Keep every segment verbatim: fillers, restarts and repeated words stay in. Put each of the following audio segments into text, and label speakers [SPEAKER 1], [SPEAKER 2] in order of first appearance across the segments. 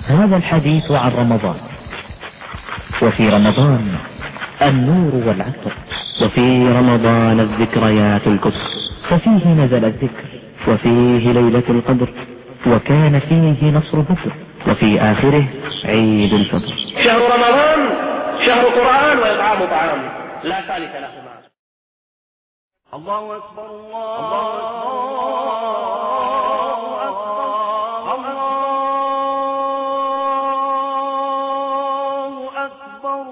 [SPEAKER 1] هذا الحديث عن رمضان. وفي رمضان النور والعطر، وفي رمضان الذكريات الكبر، ففيه نزل الذكر، وفيه ليلة القدر، وكان فيه نصر بدر، وفي آخره عيد الفطر.
[SPEAKER 2] شهر رمضان شهر قرآن وإطعام طعام لا ثالث لهما. الله أكبر الله أكبر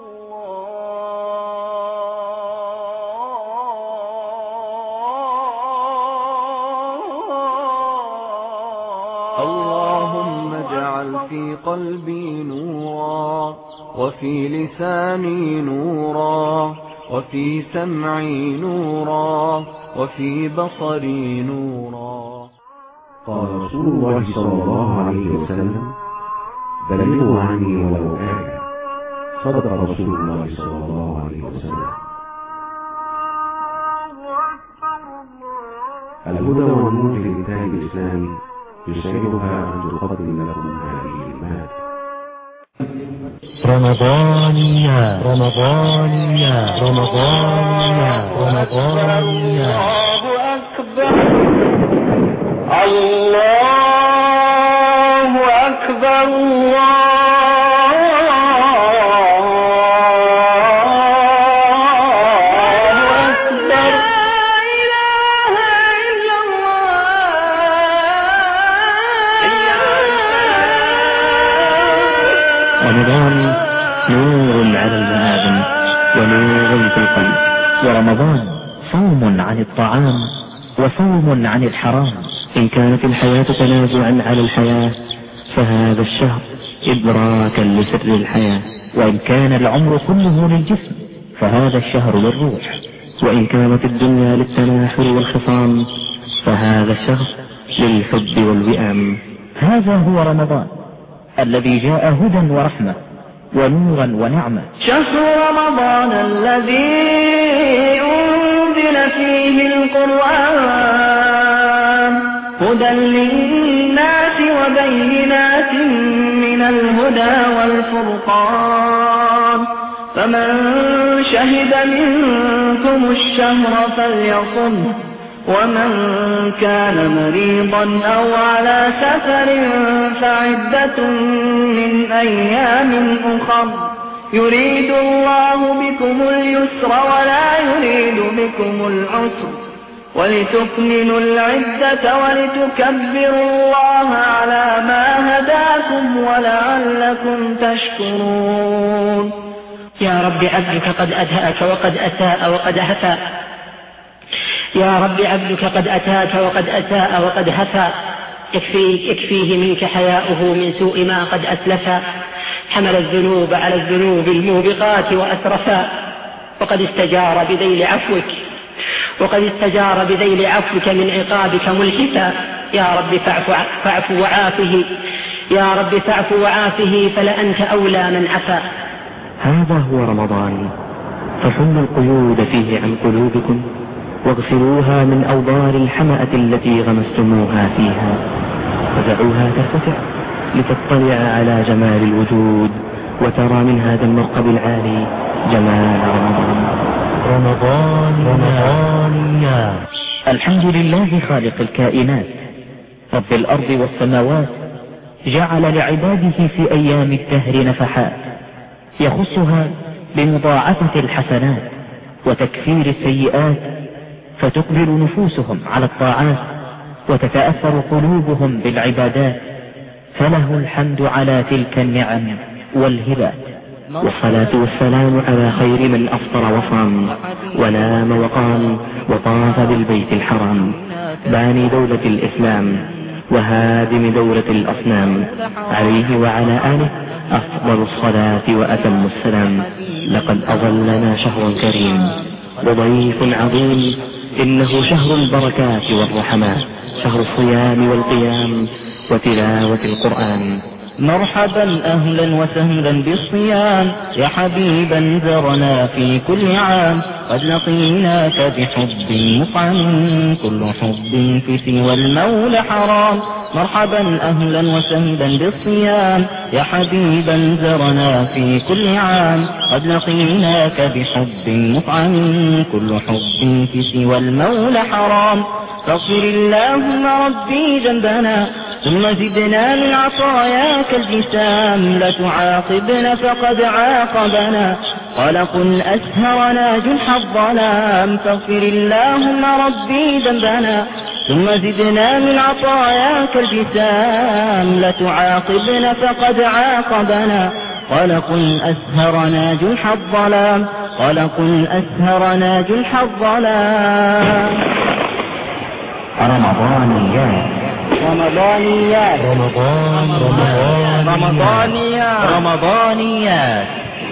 [SPEAKER 3] اللهم اجعل في قلبي نورا، وفي لساني نورا، وفي سمعي نورا، وفي بصري نورا.
[SPEAKER 4] قال رسول الله صلى الله عليه وسلم: بلغوا عني ولو آية. صدق رسول الله صلى الله عليه وسلم. الهدى والنور لإنتاج الإسلام يسعدها أن تقدم لكم هذه المادة.
[SPEAKER 1] رمضانيا رمضانيا رمضانيا رمضانيا.
[SPEAKER 2] الله أكبر الله أكبر الله
[SPEAKER 1] رمضان نور على المآذن ونور في القلب، ورمضان صوم عن الطعام وصوم عن الحرام. إن كانت الحياة تنازعا على الحياة فهذا الشهر إدراكا لسر الحياة، وإن كان العمر كله للجسم فهذا الشهر للروح، وإن كانت الدنيا للتناحر والخصام فهذا الشهر للحب والوئام. هذا هو رمضان الذي جاء هدى ورحمة ونورا ونعمة.
[SPEAKER 2] شهر رمضان الذي أنزل فيه القرآن هدى للناس وبينات من الهدى والفرقان، فمن شهد منكم الشهر فليصمه، ومن كان مريضا أو على سفر فعدة من أيام أخر، يريد الله بكم اليسر ولا يريد بكم العسر، ولتكملوا العدة ولتكبروا الله على ما هداكم ولعلكم تشكرون.
[SPEAKER 5] يا رب عبدك قد أدهأك وقد أساء وقد هفى، يا رب عبدك قد أتاك وقد أساء وقد هفى، يكفيه, يكفيه منك حياؤه من سوء ما قد أسلفا، حمل الذنوب على الذنوب الموبقات وأسرفا، وقد استجار بذيل عفوك وقد استجار بذيل عفوك من عقابك ملحفا، يا رب فاعف, فاعف وعافه يا رب فاعف وعافه فلأنت أولى من عفا.
[SPEAKER 1] هذا هو رمضان، فصلوا القيود فيه عن قلوبكم واغسلوها من أوضار الحمأة التي غمستموها فيها، ودعوها ترتفع لتطلع على جمال الوجود وترى من هذا المرقب العالي جمال رمضان. رمضان رمضان يا الحمد لله خالق الكائنات رب الأرض والسماوات، جعل لعباده في أيام الدهر نفحات يخصها بمضاعفة الحسنات وتكفير السيئات، فتقبل نفوسهم على الطاعات وتتأثر قلوبهم بالعبادات، فله الحمد على تلك النعم والهبات. والصلاة والسلام على خير من أفطر وصام ونام وقام وطاف بالبيت الحرام، باني دولة الإسلام وهادم دولة الأصنام، عليه وعلى آله أفضل الصلاة وأتم السلام. لقد أظلنا شهر كريم وضيف عظيم، إنه شهر البركات والرحمات، شهر الصيام والقيام وتلاوة القرآن.
[SPEAKER 6] مرحبا أهلا وسهلا بالصيام، يا حبيبا زرنا في كل عام، قد لقيناك بحب مطعم، كل حب في سوى المولى حرام، مرحبا أهلا وسهلا بالصيام يا حبيبا زرنا في كل عام قد لقيناك بحب مطعم كل حب في سوى المولى حرام فاغفر اللهم ربي ذنبنا ثم زدنا من عطاياك الجسام لا تعاقبنا فقد عاقبنا قلق أسهرنا جنح الظلام فاغفر اللهم ربي ذنبنا ثم زدنا من عطاياك الجسام لا تعاقبنا فقد عاقبنا قلق أسهرنا جنح الظلام قلق أسهرنا جنح الظلام.
[SPEAKER 1] رمضانيات
[SPEAKER 6] رمضانيات
[SPEAKER 1] رمضان
[SPEAKER 6] رمضانيات رمضانيات.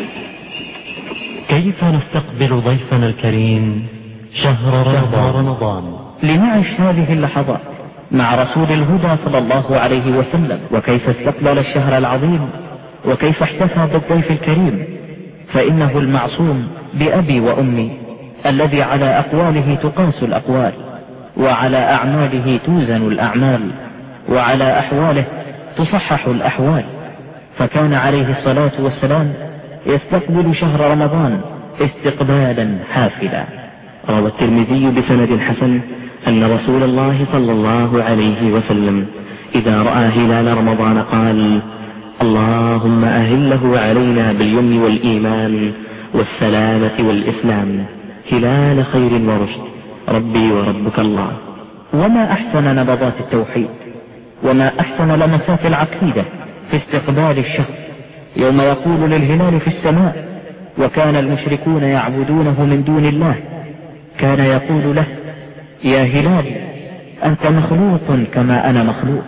[SPEAKER 1] كيف نستقبل ضيفنا الكريم شهر رمضان؟ لنعيش هذه اللحظات مع رسول الهدى صلى الله عليه وسلم، وكيف استقبل الشهر العظيم وكيف احتفى بالضيف الكريم، فإنه المعصوم بأبي وأمي الذي على أقواله تقاس الأقوال وعلى أعماله توزن الأعمال وعلى أحواله تصحح الأحوال، فكان عليه الصلاة والسلام يستقبل شهر رمضان استقبالا حافلا. روى الترمذي بسند حسن أن رسول الله صلى الله عليه وسلم إذا رأى هلال رمضان قال: اللهم أهله علينا باليمن والإيمان والسلامة والإسلام، هلال خير ورشد، ربي وربك الله. وما أحسن نبضات التوحيد وما أحسن لمسات العقيدة في استقبال الشهر يوم يقول للهلال في السماء وكان المشركون يعبدونه من دون الله، كان يقول له: يا هلال أنت مخلوق كما أنا مخلوق،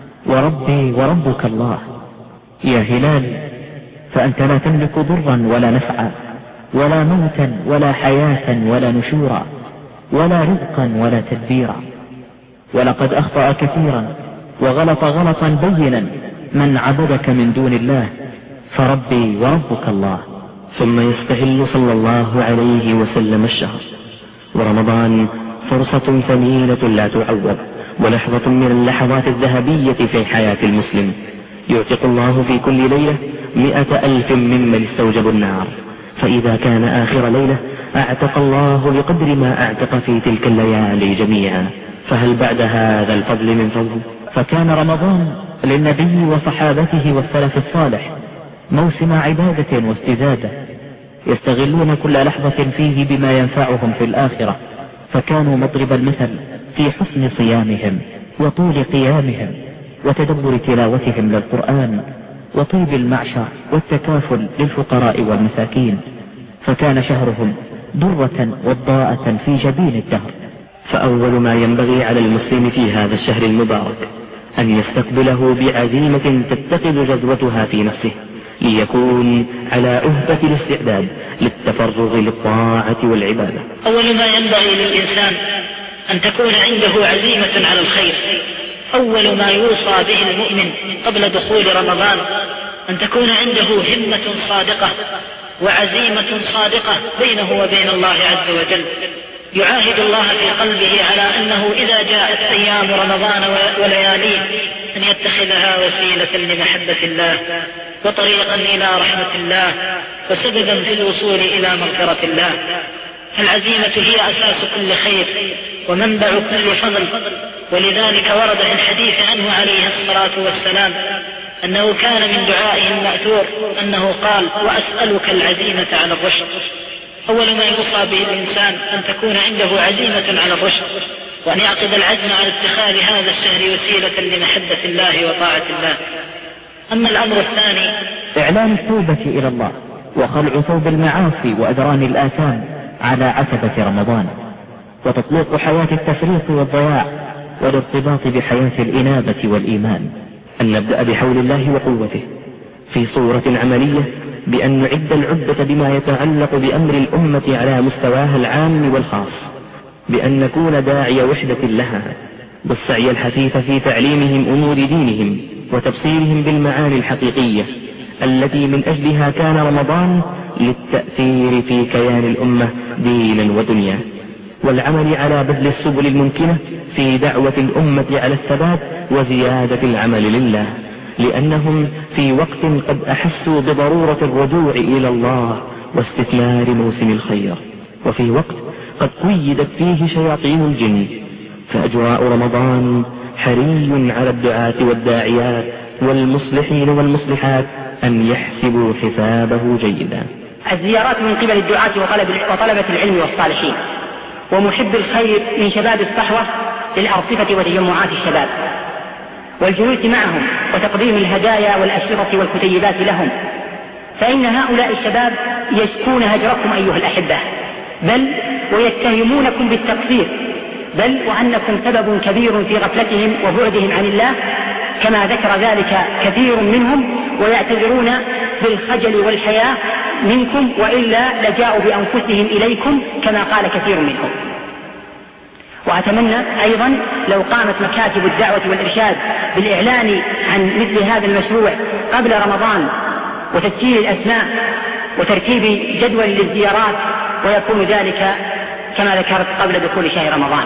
[SPEAKER 1] وربي وربك الله. يا هلال فأنت لا تملك ضرا ولا نفعا ولا موتا ولا حياة ولا نشورا ولا رزقا ولا تدبيرا. ولقد أخطأ كثيرا وغلط غلطا بينا من عبدك من دون الله، فربي وربك الله. ثم يستهل صلى الله عليه وسلم الشهر ورمضان فرصة ثمينة لا تعوض، ولحظة من اللحظات الذهبية في حياة المسلم. يعتق الله في كل ليلة مئة ألف ممن استوجبوا النار، فإذا كان آخر ليلة أعتق الله بقدر ما أعتق في تلك الليالي جميعا، فهل بعد هذا الفضل من فضل؟ فكان رمضان للنبي وصحابته والسلف الصالح موسم عبادة واستزادة، يستغلون كل لحظة فيه بما ينفعهم في الآخرة، فكانوا مضرب المثل في حسن صيامهم وطول قيامهم وتدبر تلاوتهم للقرآن وطيب المعشر والتكافل للفقراء والمساكين، فكان شهرهم درة وضاءة في جبين الدهر. فأول ما ينبغي على المسلم في هذا الشهر المبارك أن يستقبله بعزيمة تتخذ جذوتها في نفسه، ليكون على أهبة الاستعداد للتفرغ للطاعة والعبادة.
[SPEAKER 5] أول ما ينبغي للإنسان أن تكون عنده عزيمة على الخير. أول ما يوصى به المؤمن قبل دخول رمضان أن تكون عنده همة صادقة وعزيمة صادقة بينه وبين الله عز وجل، يعاهد الله في قلبه على أنه إذا جاءت أيام رمضان ولياليه أن يتخذها وسيلة لمحبة الله وطريقا إلى رحمة الله وسببا في الوصول إلى مغفرة الله. العزيمة هي أساس كل خير ومنبع كل فضل، ولذلك ورد في الحديث عنه عليه الصلاة والسلام أنه كان من دعائه المأثور أنه قال: وأسألك العزيمة على الرشد. أول ما يوصى به الإنسان أن تكون عنده عزيمة على الرشد، وأن يعقد العزم على اتخاذ هذا الشهر وسيلة لمحبة الله وطاعة الله. أما الأمر الثاني
[SPEAKER 1] إعلان التوبة إلى الله وخلع ثوب المعاصي وأدران الآثام على عتبة رمضان، وتطلق حياة التفريط والضياع والارتباط بحياة الإنابة والإيمان. أن نبدأ بحول الله وقوته في صورة عملية بأن نعد العدة بما يتعلق بأمر الأمة على مستواها العام والخاص، بأن نكون داعي وحدة لها، بالسعي الحثيث في تعليمهم أمور دينهم وتبصيرهم بالمعاني الحقيقية التي من أجلها كان رمضان للتأثير في كيان الأمة دينا ودنيا، والعمل على بذل السبل الممكنة في دعوة الأمة على الثبات وزيادة العمل لله، لأنهم في وقت قد أحسوا بضرورة الرجوع إلى الله واستثمار موسم الخير، وفي وقت قد قيدت فيه شياطين الجن. فأجواء رمضان حري على الدعاة والداعيات والمصلحين والمصلحات أن يحسبوا حسابه جيدا.
[SPEAKER 5] الزيارات من قبل الدعاة وطلبة العلم والصالحين ومحب الخير من شباب الصحوة للأرصفة وتجمعات الشباب، والجلوس معهم وتقديم الهدايا والأشرطة والكتيبات لهم، فإن هؤلاء الشباب يشكون هجركم أيها الأحبة، بل ويتهمونكم بالتقصير، بل وأنكم سبب كبير في غفلتهم وبعدهم عن الله، كما ذكر ذلك كثير منهم، ويعتذرون بالخجل والحياء منكم، وإلا لجاءوا بأنفسهم إليكم كما قال كثير منهم. وأتمنى أيضا لو قامت مكاتب الدعوة والإرشاد بالإعلان عن مثل هذا المشروع قبل رمضان، وتسجيل الأسماء وترتيب جدول للزيارات، ويكون ذلك كما ذكرت قبل دخول شهر رمضان.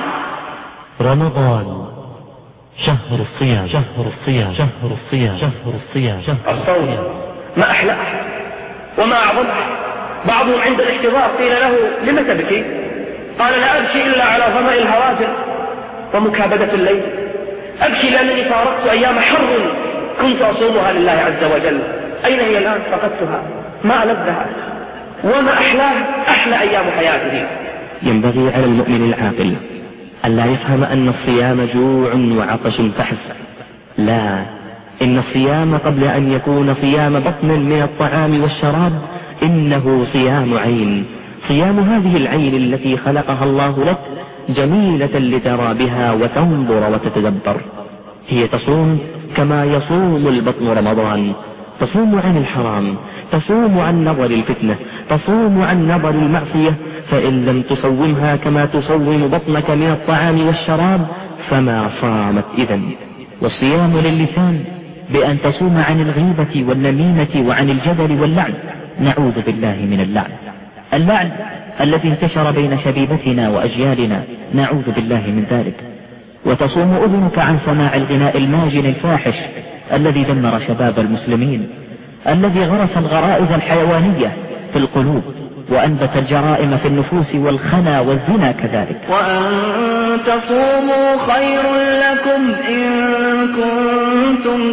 [SPEAKER 1] رمضان شهر الصيام، شهر الصيام، شهر الصيام، شهر الصيام.
[SPEAKER 2] الصوم ما أحلى وما أعظم. بعضهم عند الاحتضار قيل له لم تبكي؟ قال لا أبكي إلا على ظمأ الهواتف ومكابدة الليل. أبكي لأنني فارقت أيام حر كنت أصومها لله عز وجل. أين هي الآن؟ فقدتها. ما ألذها وما أحلاها، أحلى أيام حياته.
[SPEAKER 1] ينبغي على المؤمن العاقل ألا يفهم أن الصيام جوع وعطش فحسب، لا، إن الصيام قبل أن يكون صيام بطن من الطعام والشراب إنه صيام عين، صيام هذه العين التي خلقها الله لك جميلة لترى بها وتنظر وتتدبر. هي تصوم كما يصوم البطن رمضان، تصوم عن الحرام، تصوم عن نظر الفتنة، تصوم عن نظر المعصية، فإن لم تصومها كما تصوم بطنك من الطعام والشراب فما صامت إذن. والصيام للسان بأن تصوم عن الغيبة والنميمة وعن الجدل واللعن، نعوذ بالله من اللعن، اللعن الذي انتشر بين شبيبتنا وأجيالنا، نعوذ بالله من ذلك. وتصوم أذنك عن سماع الغناء الماجن الفاحش الذي دمر شباب المسلمين، الذي غرس الغرائز الحيوانية في القلوب وأنبت الجرائم في النفوس والخنا والزنا كذلك.
[SPEAKER 3] وأن تصوموا خير لكم إن كنتم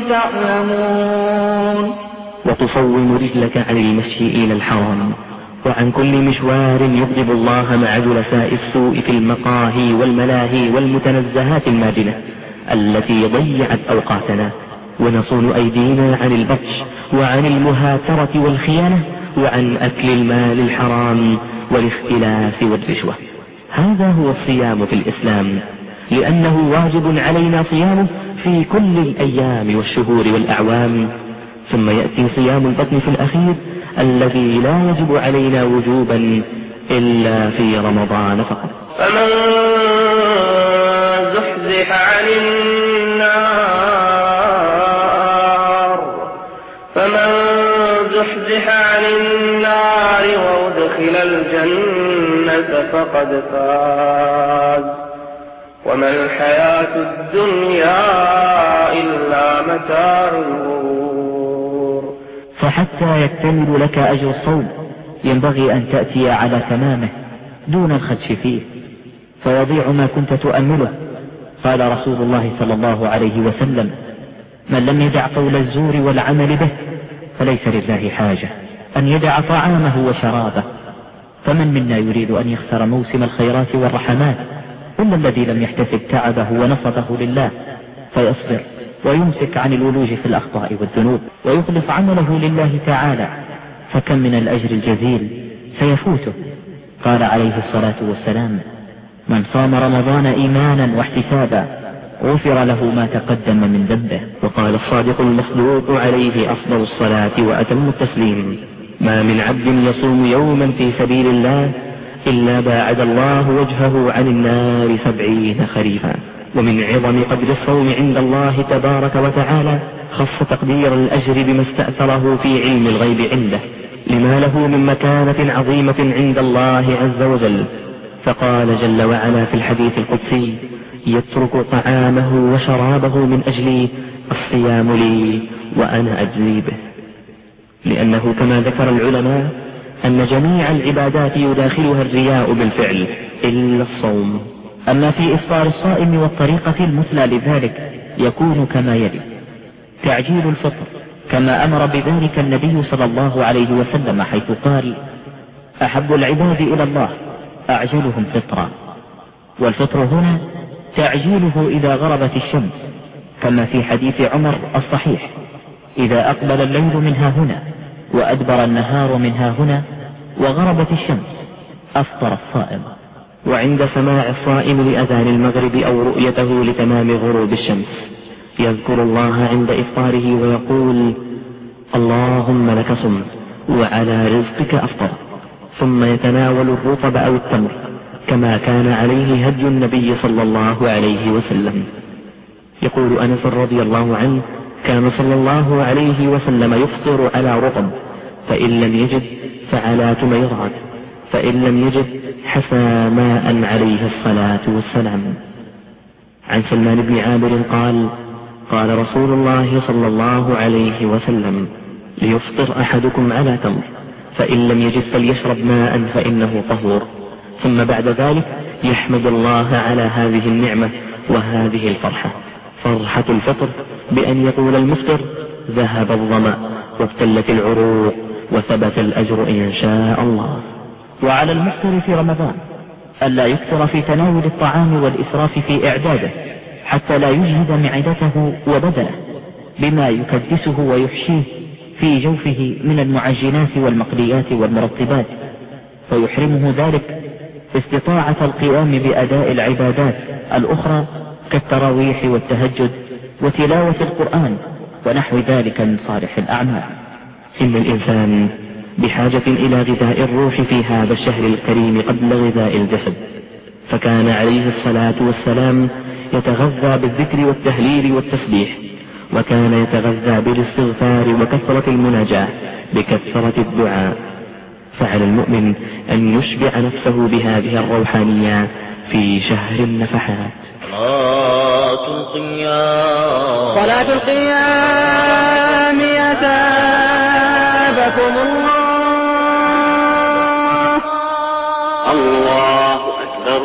[SPEAKER 3] تعلمون.
[SPEAKER 1] وتصوم رجلك عن المشي إلى الحرام وعن كل مشوار يغضب الله مع جلساء السوء في المقاهي والملاهي والمتنزهات الماجنة التي ضيعت أوقاتنا، ونصون أيدينا عن البطش وعن المهاترة والخيانة وعن أكل المال الحرام والاختلاف والرشوة. هذا هو الصيام في الإسلام، لأنه واجب علينا صيامه في كل الأيام والشهور والأعوام، ثم يأتي صيام البطن في الأخير الذي لا يجب علينا وجوبا إلا في رمضان فقط.
[SPEAKER 2] فمن زحزح عن النار فمن زحزح عن النار وأدخل الجنة فقد فاز وما الحياة الدنيا إلا متاع الغرور.
[SPEAKER 1] فحتى يكتمل لك أجر الصوم ينبغي أن تأتي على تمامه دون الخدش فيه، فيضيع ما كنت تؤمله. قال رسول الله صلى الله عليه وسلم: من لم يدع قول الزور والعمل به فليس لله حاجة أن يدع طعامه وشرابه. فمن منا يريد أن يخسر موسم الخيرات والرحمات إلا الذي لم يحتسب تعبه ونصبه لله فيصبر ويمسك عن الولوج في الأخطاء والذنوب ويخلص عمله لله تعالى، فكم من الأجر الجزيل سيفوته. قال عليه الصلاة والسلام: من صام رمضان إيمانا واحتسابا غفر له ما تقدم من ذنبه. وقال الصادق المصدوق عليه أفضل الصلاة وأتم التسليم: ما من عبد يصوم يوما في سبيل الله إلا باعد الله وجهه عن النار سبعين خريفا. ومن عظم قدر الصوم عند الله تبارك وتعالى خص تقدير الأجر بما استأثره في علم الغيب عنده لما له من مكانة عظيمة عند الله عز وجل، فقال جل وعلا في الحديث القدسي: يترك طعامه وشرابه من أجلي، الصيام لي وأنا أجزي به. لأنه كما ذكر العلماء أن جميع العبادات يداخلها الرياء بالفعل إلا الصوم. أما في إفطار الصائم والطريقة المثلى لذلك يكون كما يلي: تعجيل الفطر كما أمر بذلك النبي صلى الله عليه وسلم، حيث قال: أحب العباد إلى الله أعجلهم فطرا. والفطر هنا تعجيله إذا غربت الشمس، كما في حديث عمر الصحيح: إذا أقبل الليل منها هنا وأدبر النهار منها هنا وغربت الشمس أفطر الصائم. وعند سماع الصائم لأذان المغرب أو رؤيته لتمام غروب الشمس يذكر الله عند إفطاره ويقول: اللهم لك صمت وعلى رزقك أفطر، ثم يتناول الرطب أو التمر كما كان عليه هدي النبي صلى الله عليه وسلم. يقول أنس رضي الله عنه: كان صلى الله عليه وسلم يفطر على رطب، فإن لم يجد فعلى تميرات، فإن لم يجد حسى ماء عليه الصلاة والسلام. عن سلمان بن عامر قال: قال رسول الله صلى الله عليه وسلم: ليفطر أحدكم على تمر، فإن لم يجد فليشرب ماء فإنه طهور. ثم بعد ذلك يحمد الله على هذه النعمة وهذه الفرحة، فرحة الفطر بأن يقول المفطر: ذهب الظمأ وابتلت العروق وثبت الأجر إن شاء الله. وعلى المفطر في رمضان ألا يكثر في تناول الطعام والإسراف في إعداده، حتى لا يجهد معدته وبدنه بما يكدسه ويحشيه في جوفه من المعجنات والمقليات والمرطبات، فيحرمه ذلك استطاعة القيام بأداء العبادات الأخرى كالتراويح والتهجد وتلاوة القرآن ونحو ذلك من صالح الأعمال. إن الإنسان بحاجة إلى غذاء الروح في هذا الشهر الكريم قبل غذاء الجسد، فكان عليه الصلاة والسلام يتغذى بالذكر والتهليل والتسبيح، وكان يتغذى بالاستغفار وكثرة المناجاة بكثرة الدعاء. فعلى المؤمن أن يشبع نفسه بهذه الروحانيات في شهر النفحات.
[SPEAKER 6] صلاة القيام
[SPEAKER 3] صلاة القيام أثابكم الله.
[SPEAKER 2] الله أكبر.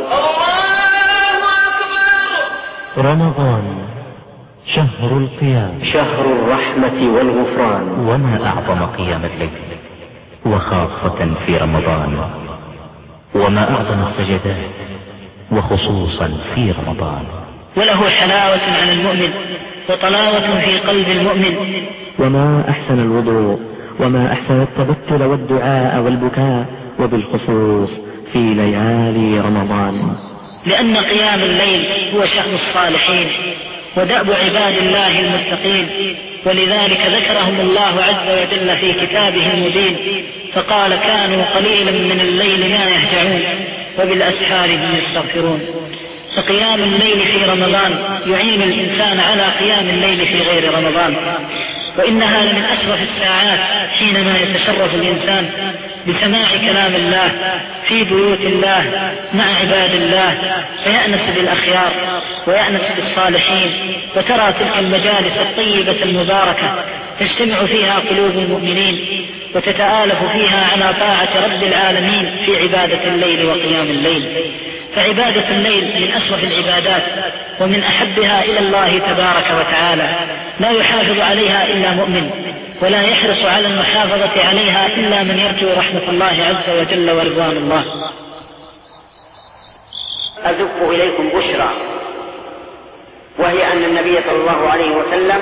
[SPEAKER 1] رمضان شهر القيام،
[SPEAKER 2] شهر الرحمة والغفران.
[SPEAKER 1] وما أعظم قيام الليل، وخاصة في رمضان، وما أعظم السجدات، وخصوصا في رمضان.
[SPEAKER 5] وله حلاوة على المؤمن وطلاوة في قلب المؤمن.
[SPEAKER 1] وما أحسن الوضوء، وما أحسن التبتل والدعاء والبكاء، وبالخصوص في ليالي رمضان.
[SPEAKER 5] لأن قيام الليل هو شأن الصالحين ودأب عباد الله المتقين، ولذلك ذكرهم الله عز وجل في كتابه المبين، فقال: كانوا قليلا من الليل ما يهجعون وبالأسحار هم يستغفرون. فقيام الليل في رمضان يعين الإنسان على قيام الليل في غير رمضان، وإنها من أشرف الساعات حينما يتشرف الإنسان بسماع كلام الله في بيوت الله مع عباد الله، فيأنس بالأخيار ويأنس بالصالحين، وترى تلك المجالس الطيبة المباركة تجتمع فيها قلوب المؤمنين وتتآلف فيها على طاعة رب العالمين في عبادة الليل وقيام الليل. فعبادة الليل من أشرف العبادات ومن أحبها إلى الله تبارك وتعالى، لا يحافظ عليها إلا مؤمن، ولا يحرص على المحافظة عليها إلا من يرجو رحمة الله عز وجل ورضوان الله.
[SPEAKER 7] أزف إليكم بشرى، وهي أن النبي صلى الله عليه وسلم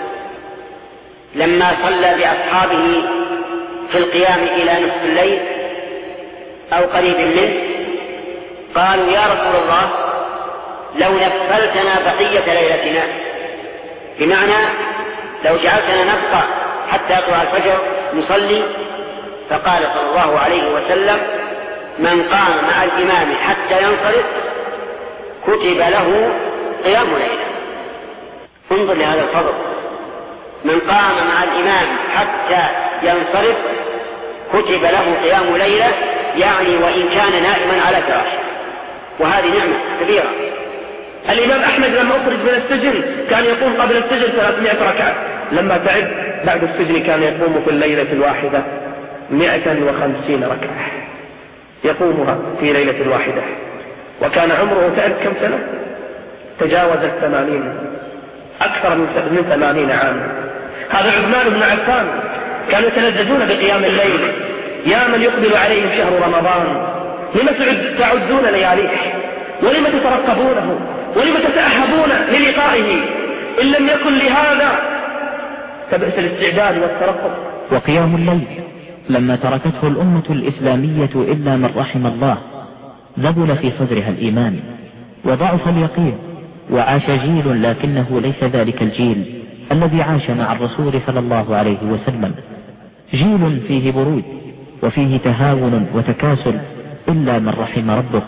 [SPEAKER 7] لما صلى بأصحابه في القيام إلى نصف الليل أو قريب منه قالوا: يا رسول الله، لو نفلتنا بقية ليلتنا، بمعنى لو جعلتنا نبقى حتى يطلع الفجر نصلي. فقال صلى الله عليه وسلم: من قام مع الإمام حتى ينصرف كتب له قيام ليلة. انظر لهذا الفضل، من قام مع الإمام حتى ينصرف كتب له قيام ليلة، يعني وإن كان نائما على فراشه. وهذه نعمة كبيرة،
[SPEAKER 2] الإمام أحمد لما أخرج من السجن كان يقوم قبل السجن ثلاثمائة ركعة، لما تعب بعد السجن كان يقوم في الليلة الواحدة مائة وخمسين ركعة يقومها في ليلة واحدة، وكان عمره تعب كم سنة؟ تجاوز الثمانين، أكثر من ثمانين عاما. هذا عثمان بن عفان كانوا يتلذذون بقيام الليل، يا من يقبل عليهم شهر رمضان، لم تعدون لياليه، ولم تترقبونه، ولم تتأهبون للقائه، إن لم يكن لهذا فبئس الاستعداد والترقب.
[SPEAKER 1] وقيام الليل لما تركته الأمة الإسلامية إلا من رحم الله ذبل في صدرها الإيمان وضعف اليقين، وعاش جيل لكنه ليس ذلك الجيل الذي عاش مع الرسول صلى الله عليه وسلم، جيل فيه برود وفيه تهاون وتكاسل إلا من رحم ربك،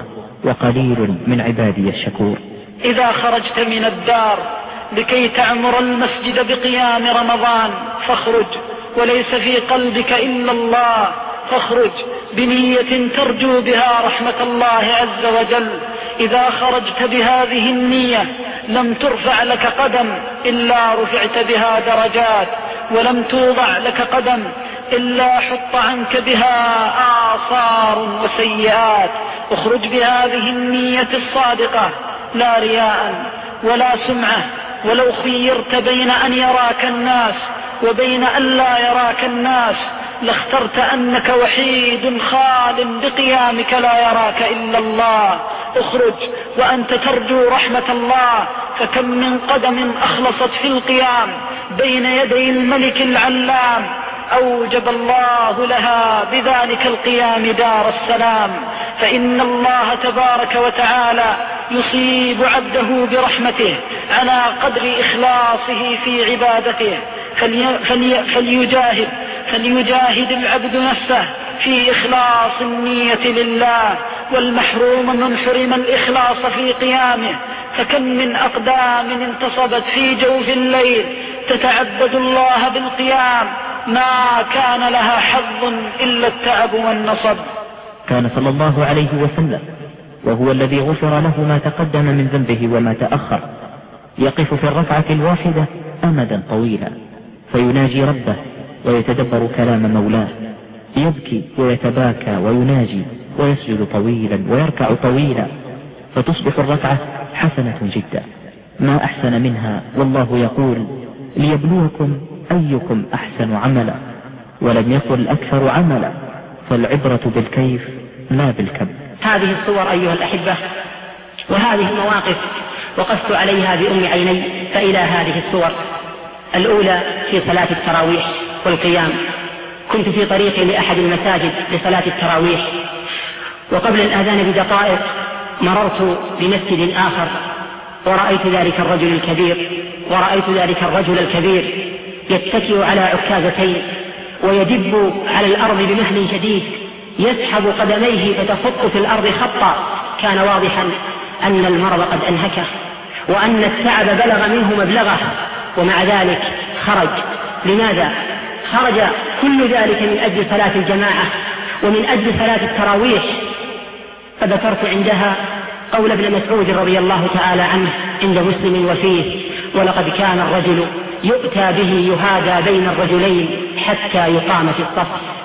[SPEAKER 1] وقليل من عبادي الشكور.
[SPEAKER 8] إذا خرجت من الدار لكي تعمر المسجد بقيام رمضان فاخرج، وليس في قلبك إلا الله فاخرج بنية ترجو بها رحمة الله عز وجل. إذا خرجت بهذه النية لم ترفع لك قدم إلا رفعت بها درجات، ولم توضع لك قدم إلا حط عنك بها آثار وسيئات. اخرج بهذه النية الصادقة لا رياء ولا سمعة، ولو خيرت بين أن يراك الناس وبين أن لا يراك الناس لاخترت أنك وحيد خال بقيامك لا يراك إلا الله. اخرج وأنت ترجو رحمة الله، فكم من قدم أخلصت في القيام بين يدي الملك العلام أوجب الله لها بذلك القيام دار السلام. فإن الله تبارك وتعالى يصيب عبده برحمته على قدر إخلاصه في عبادته، فلي فلي فليجاهد فليجاهد العبد نفسه في إخلاص النية لله، والمحروم من حرم الإخلاص في قيامه. فكم من أقدام انتصبت في جوف الليل تتعبد الله بالقيام ما كان لها حظ إلا التعب والنصب.
[SPEAKER 1] كان صلى الله عليه وسلم وهو الذي غفر له ما تقدم من ذنبه وما تأخر يقف في الركعة الواحدة أمدا طويلا فيناجي ربه ويتدبر كلام مولاه، يبكي ويتباكى ويناجي ويسجد طويلا ويركع طويلا، فتصبح الركعة حسنة جدا ما أحسن منها. والله يقول ليبلوكم أيكم أحسن عملا، ولم يقل أكثر عملا، فالعبرة بالكيف لا بالكم.
[SPEAKER 5] هذه الصور أيها الأحبة وهذه المواقف وقفت عليها بأم عيني فإلى هذه الصور. الأولى في صلاة التراويح والقيام. كنت في طريقي لأحد المساجد لصلاة التراويح، وقبل الآذان بدقائق مررت بمسجد آخر ورأيت ذلك الرجل الكبير ورأيت ذلك الرجل الكبير يتكئ على عكازتين ويدب على الأرض بمهل شديد، يسحب قدميه فتخط في الأرض خطا. كان واضحا أن المرض قد أنهكه وأن التعب بلغ منه مبلغه، ومع ذلك خرج. لماذا؟ خرج كل ذلك من أجل صلاة الجماعة ومن أجل صلاة التراويح. فذكرت عندها قول ابن مسعود رضي الله تعالى عنه عند مسلم وفيه: ولقد كان الرجل يؤتى به يهادى بين الرجلين حتى يقام في الصف.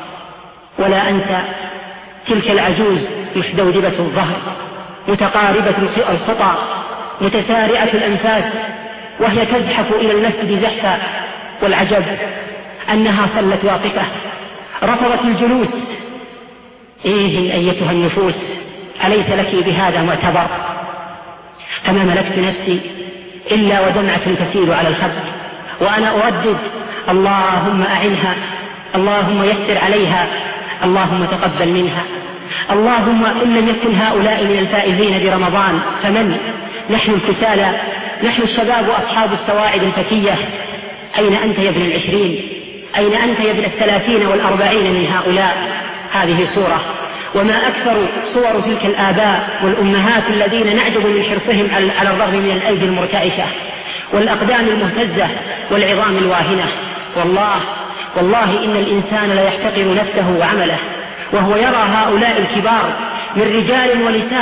[SPEAKER 5] ولا أنسى تلك العجوز مشدودبة الظهر متقاربة الخطى متسارعة الأنفاس وهي تزحف إلى المسجد زحفا، والعجب أنها صلت واقفة رفضت الجلوس. إيه أيتها النفوس، أليس لك بهذا معتبر؟ فما ملكت نفسي إلا ودمعة تسيل على الخد وأنا أردد: اللهم أعنها، اللهم يسر عليها، اللهم تقبل منها. اللهم إن لم يكن هؤلاء من الفائزين برمضان فمن؟ نحن الكسالى، نحن الشباب وأصحاب السواعد الفتية. أين أنت يا ابن العشرين؟ أين أنت يا ابن الثلاثين والأربعين من هؤلاء؟ هذه صورة، وما أكثر صور تلك الآباء والأمهات الذين نعجب من حرصهم على الرغم من الأيدي المرتعشة والأقدام المهتزة والعظام الواهنة. والله والله إن الإنسان لا يحتقر نفسه وعمله وهو يرى هؤلاء الكبار من رجال ونساء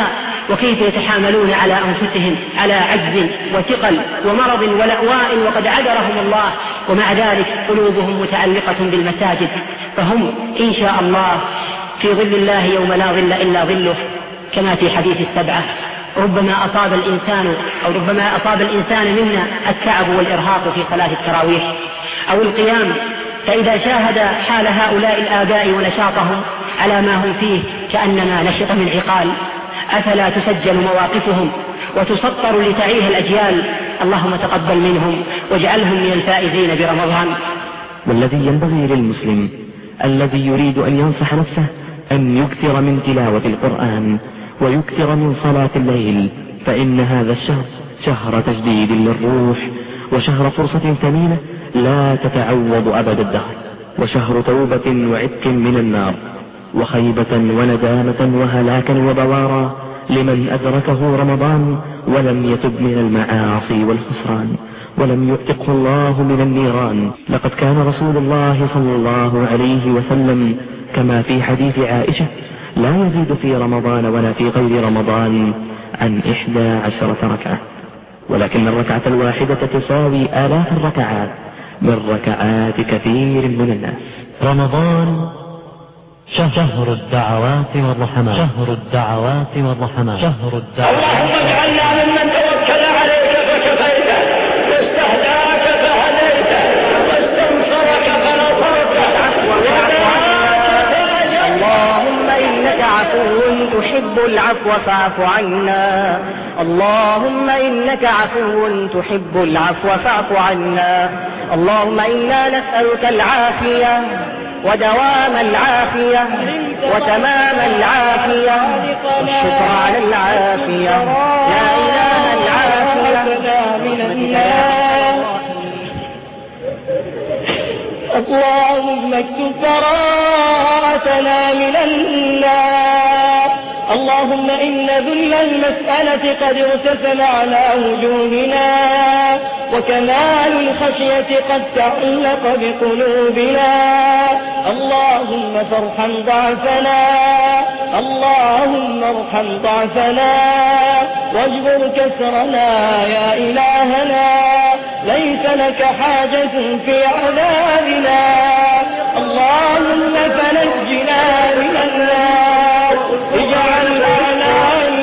[SPEAKER 5] وكيف يتحاملون على أنفسهم على عجز وثقل ومرض ولأواء وقد عذرهم الله، ومع ذلك قلوبهم متعلقة بالمساجد، فهم إن شاء الله في ظل الله يوم لا ظل إلا ظله، كما في حديث السبعة. ربما أصاب الإنسان أو ربما أصاب الإنسان منا التعب والإرهاق في صلاة التراويح أو القيام، فإذا شاهد حال هؤلاء الآباء ونشاطهم على ما هم فيه كأنما نشط من عقال، أفلا تسجل مواقفهم وتسطر لتعيه الأجيال؟ اللهم تقبل منهم واجعلهم من الفائزين برمضان.
[SPEAKER 1] والذي ينبغي للمسلم الذي يريد أن ينصح نفسه أن يكثر من تلاوة القرآن ويكثر من صلاة الليل، فإن هذا الشهر شهر تجديد للروح، وشهر فرصة ثمينة لا تتعوض أبد الدهر، وشهر توبة وعتق من النار، وخيبة وندامة وهلاكا وبوارا لمن أدركه رمضان ولم يتب من المعاصي والخسران، ولم يعتقه الله من النيران. لقد كان رسول الله صلى الله عليه وسلم كما في حديث عائشة لا يزيد في رمضان ولا في غير رمضان عن إحدى عشرة ركعة، ولكن الركعة الواحدة تساوي آلاف الركعات من ركعات كثير من الناس.
[SPEAKER 9] رمضان شهر الدعوات والرحمات، شهر الدعوات والرحمات، شهر الدعوات.
[SPEAKER 2] اللهم اجعلنا ممن توكل عليك فكفيته، واستهداك فهديته، واستنصرك فنصرته،
[SPEAKER 3] اللهم إنك عفو تحب العفو فاعف عنا. اللهم إنك عفو تحب العفو فاعف عنا. اللهم إنا نسألك العافية ودوام العافية وتمام العافية والشكر على العافية، لا إله العافية من النار. اللهم اكتب براءتنا من النار. اللهم إن ذل المسألة قد ارتسم على وجوهنا، وكمال الخشية قد تعلق بقلوبنا. اللهم فارحم ضعفنا، اللهم ارحم ضعفنا واجبر كسرنا يا إلهنا. ليس لك حاجة في عذابنا، اللهم فنجنا من النار. اجعل لنا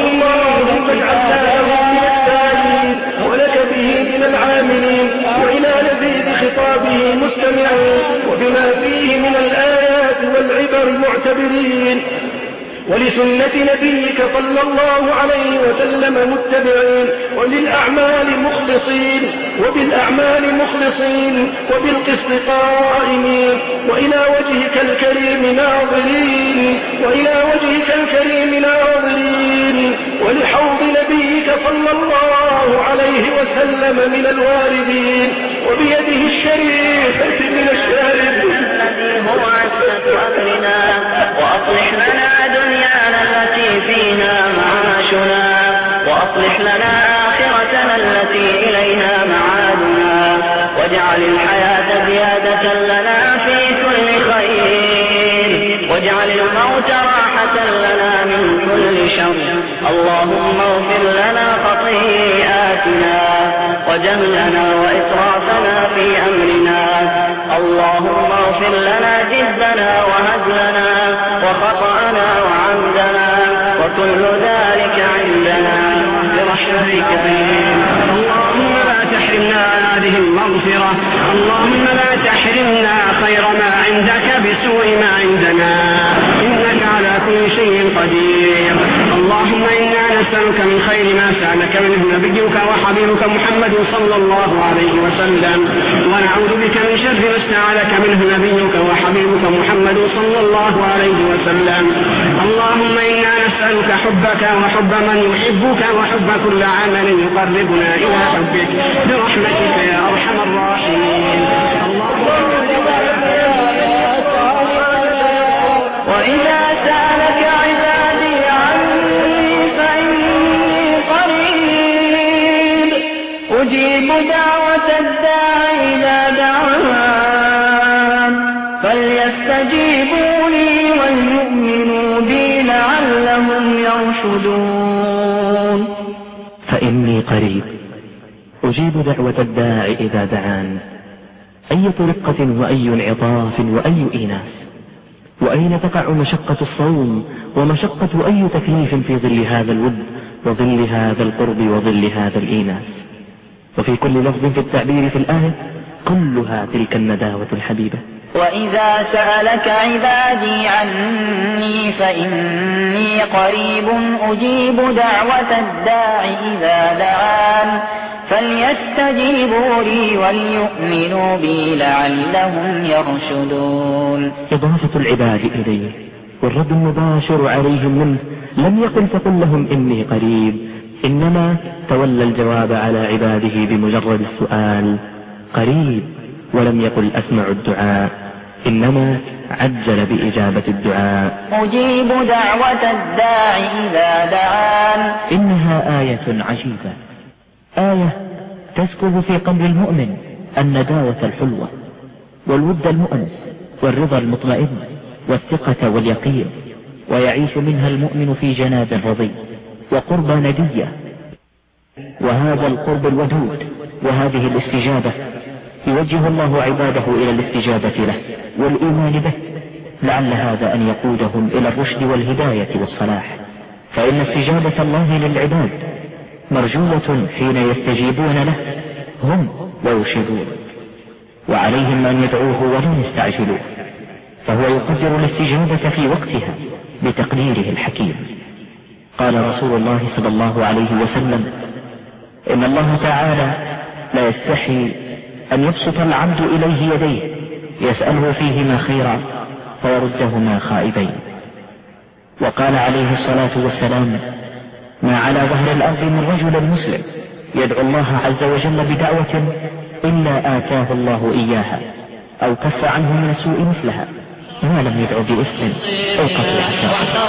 [SPEAKER 2] ولك به من العاملين، وإلى لذيذ خطابه مستمعين، وبما فيه من الآيات والعبر معتبرين، ولسنة نبيك صلى الله عليه وسلم متبعين، وللأعمال مخلصين، وبالأعمال مخلصين، وبالقسط قائمين، وإلى وجهك الكريم ناظرين، وإلى وجهك الكريم ناظرين، ولحوض نبيك صلى الله عليه وسلم من الواردين، وبيده الشريفة من الشاربين.
[SPEAKER 3] الذي هو عزة أمرنا، وأصلح لنا دنيانا التي فيها معاشنا، وأصلح لنا آخرتنا التي إليها معادنا، واجعل الحياة زيادة لنا في كل خير، واجعل الموت راحة لنا من كل شر. اللهم اغفر لنا خطيئاتنا وجهلنا وإسرافنا في أمرنا. اللهم اغفر لنا جدنا وهزلنا وخطأنا وعمدنا وكل ذلك عندنا برحمتك. اللهم لا تحرمنا هذه المغفرة، اللهم لا تحرمنا خير ما عندك بسوء ما عندنا، إنك على كل شيء قدير. اللهم إنا نسألك من خير ما سألك منه نبيك وحبيبك محمد صلى الله عليه وسلم، ونعوذ بك من شر ما استعاذك منه نبيك وحبيبك محمد صلى الله عليه وسلم. اللهم إنا نسألك حبك وحب من يحبك وحب كل عمل يقربنا إلى حبك برحمتك يا أرحم الراحمين. وإذا سألك عبادي عني فإني قريب أجيب دعوة الداع إذا دعان، فليستجيبوا لي وليؤمنوا بي لعلهم يرشدون.
[SPEAKER 1] فإني قريب أجيب دعوة الداع إذا دعان. أي رقة وأي انعطاف وأي إيناس، وأين تقع مشقة الصوم ومشقة أي تكليف في ظل هذا الود وظل هذا القرب وظل هذا الإيناس. وفي كل لفظ في التعبير في الآية كلها تلك النداوة الحبيبة.
[SPEAKER 3] وإذا سألك عبادي عني فإني قريب أجيب دعوة الداع إذا دعان فليستجيبوا لي وليؤمنوا بي لعلهم يرشدون.
[SPEAKER 1] إضافة العباد إليه والرد المباشر عليهم منه، لم يقل فقل لهم إني قريب، إنما تولى الجواب على عباده بمجرد السؤال قريب، ولم يقل أسمع الدعاء، إنما عجل بإجابة الدعاء.
[SPEAKER 3] أجيب دعوة الداع إذا دعان.
[SPEAKER 1] إنها آية عجيبة، آية تسكب في قلب المؤمن النداوة الحلوة والود المؤنس والرضا المطمئن والثقة واليقين، ويعيش منها المؤمن في جناب رضي وقربى ندية. وهذا القرب الودود وهذه الاستجابة يوجه الله عباده إلى الاستجابة له والإيمان به، لعل هذا أن يقودهم إلى الرشد والهداية والصلاح. فإن استجابة الله للعباد مرجوة حين يستجيبون له هم ويرشدون، وعليهم أن يدعوه ولا يستعجلوه، فهو يقدر الاستجابة في وقتها بتقديره الحكيم. قال رسول الله صلى الله عليه وسلم: إن الله تعالى لا يستحي أن يبسط العبد إليه يديه يسأله فيهما خيرا فيردهما خائبين. وقال عليه الصلاة والسلام: ما على ظهر الأرض من رجل مسلم يدعو الله عز وجل بدعوة إلا آتاه الله إياها أو كف عنه من السوء مثلها، ما لم يدعو بإثم أو قتل عشاء.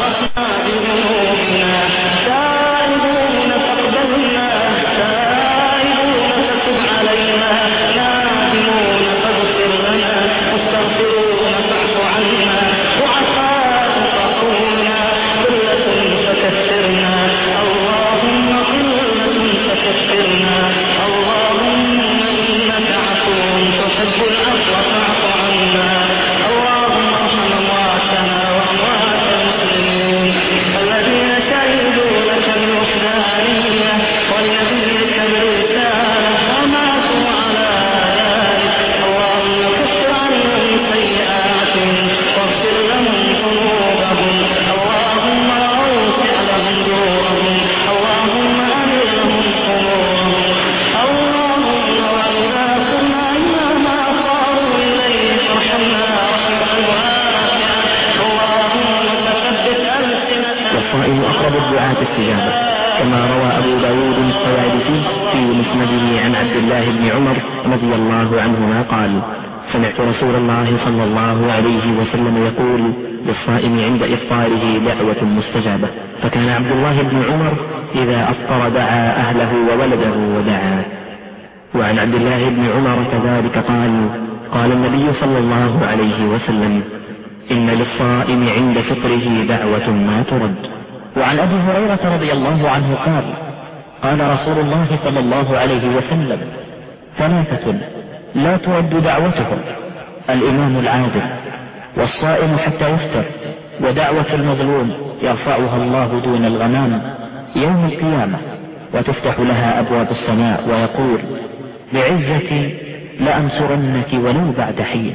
[SPEAKER 1] رسول الله صلى الله عليه وسلم يقول للصائم عند إفطاره دعوة مستجابة. فكان عبد الله بن عمر إذا أفطر دعا أهله وولده ودعا. وعن عبد الله بن عمر كذلك قال: قال النبي صلى الله عليه وسلم: إن للصائم عند فطره دعوة ما ترد. وعن أبي هريرة رضي الله عنه قال: قال رسول الله صلى الله عليه وسلم: ثلاثة لا ترد دعوتهم: الإمام العادل، والصائم حتى يفطر، ودعوة المظلوم يرفعها الله دون الغمام يوم القيامة وتفتح لها أبواب السماء ويقول: بعزتي لأنصرنك ولو بعد حين.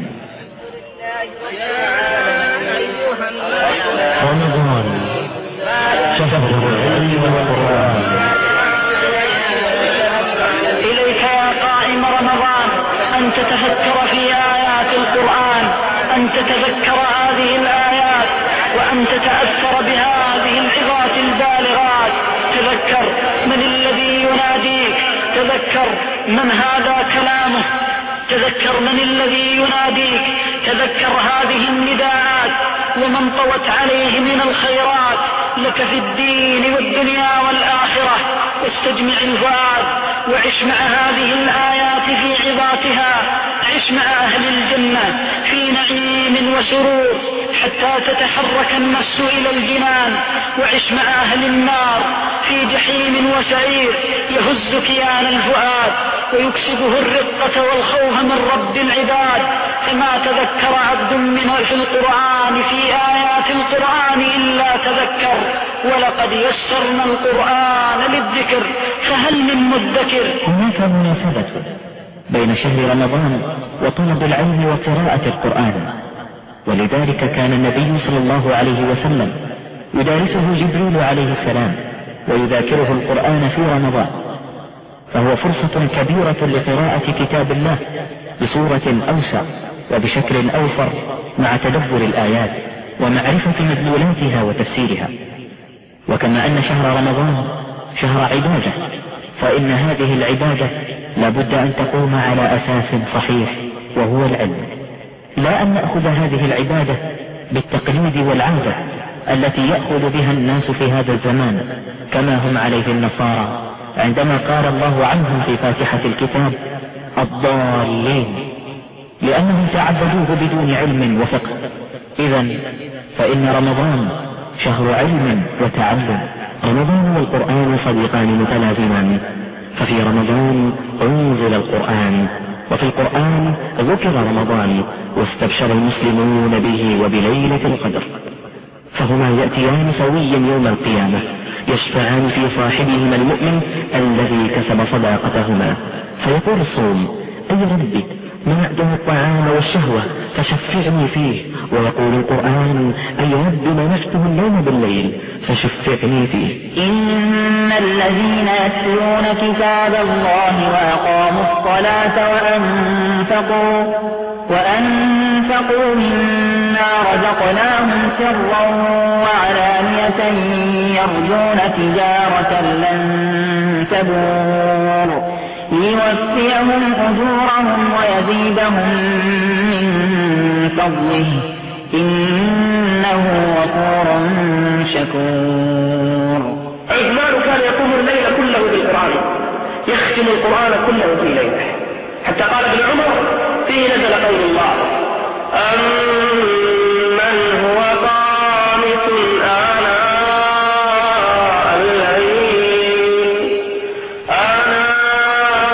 [SPEAKER 9] رمضان شهر العلم والقرآن.
[SPEAKER 8] إليك يا قائم رمضان أن تتفكر في آيات القرآن، أن تتذكر هذه الآيات وأن تتأثر بهذه العظات البالغات. تذكر من الذي يناديك، تذكر من هذا كلامه، تذكر من الذي يناديك، تذكر هذه النداءات ومن طوت عليه من الخيرات لك في الدين والدنيا والآخرة. واستجمع الفؤاد وعش مع هذه الآيات في عظاتها، عش مع أهل الجنة في نعيم وسرور، حتى تتحرك النفس إلى الجنان. وعش مع أهل النار في جحيم وسعير يهز كيان الفؤاد ويكسبه الرقة والخوف من رب العباد. فما تذكر عبد من في القرآن في آيات القرآن إلا تذكر، ولقد يسرنا القرآن للذكر فهل من مدكر.
[SPEAKER 1] هناك مناسبة بين شهر رمضان وطلب العلم وقراءة القرآن، ولذلك كان النبي صلى الله عليه وسلم يدارسه جبريل عليه السلام ويذاكره القرآن في رمضان، فهو فرصة كبيرة لقراءة كتاب الله بصورة أوسع وبشكل أوفر مع تدبر الآيات ومعرفة مدلولاتها وتفسيرها. وكما أن شهر رمضان شهر عبادة، فإن هذه العبادة لابد أن تقوم على أساس صحيح وهو العلم، لا أن نأخذ هذه العبادة بالتقليد والعادة التي يأخذ بها الناس في هذا الزمان كما هم عليه النصارى عندما قال الله عنهم في فاتحة الكتاب الضالين، لأنهم تعبدوه بدون علم وفقه. إذن فإن رمضان شهر علم وتعلم. رمضان والقرآن صديقان متلازمان، ففي رمضان أنزل القرآن، وفي القرآن ذكر رمضان واستبشر المسلمون به وبليلة القدر، فهما يأتيان سويا يوم القيامة يشفعان في صاحبهما المؤمن الذي كسب صداقتهما، فيقول الصوم أي ربي منعته الطعام والشهوة فشفعني فيه، ويقول القرآن أي رب منعته النوم بالليل فشفعني فيه.
[SPEAKER 3] إن الذين يتلون كتاب الله وأقاموا الصلاة وأنفقوا وأنفقوا مما رزقناهم سرا وعلانية يرجون تجارة لن تبور ليوفيهم أجورهم ويزيدهم من فضله إنه غفور شكور.
[SPEAKER 2] عثمان كان يقوم الليل كله بالقرآن، يختم القرآن كله في ليله، حتى قال ابن عمر فيه نزل قول الله أمن هو قانت آناء الليل آناء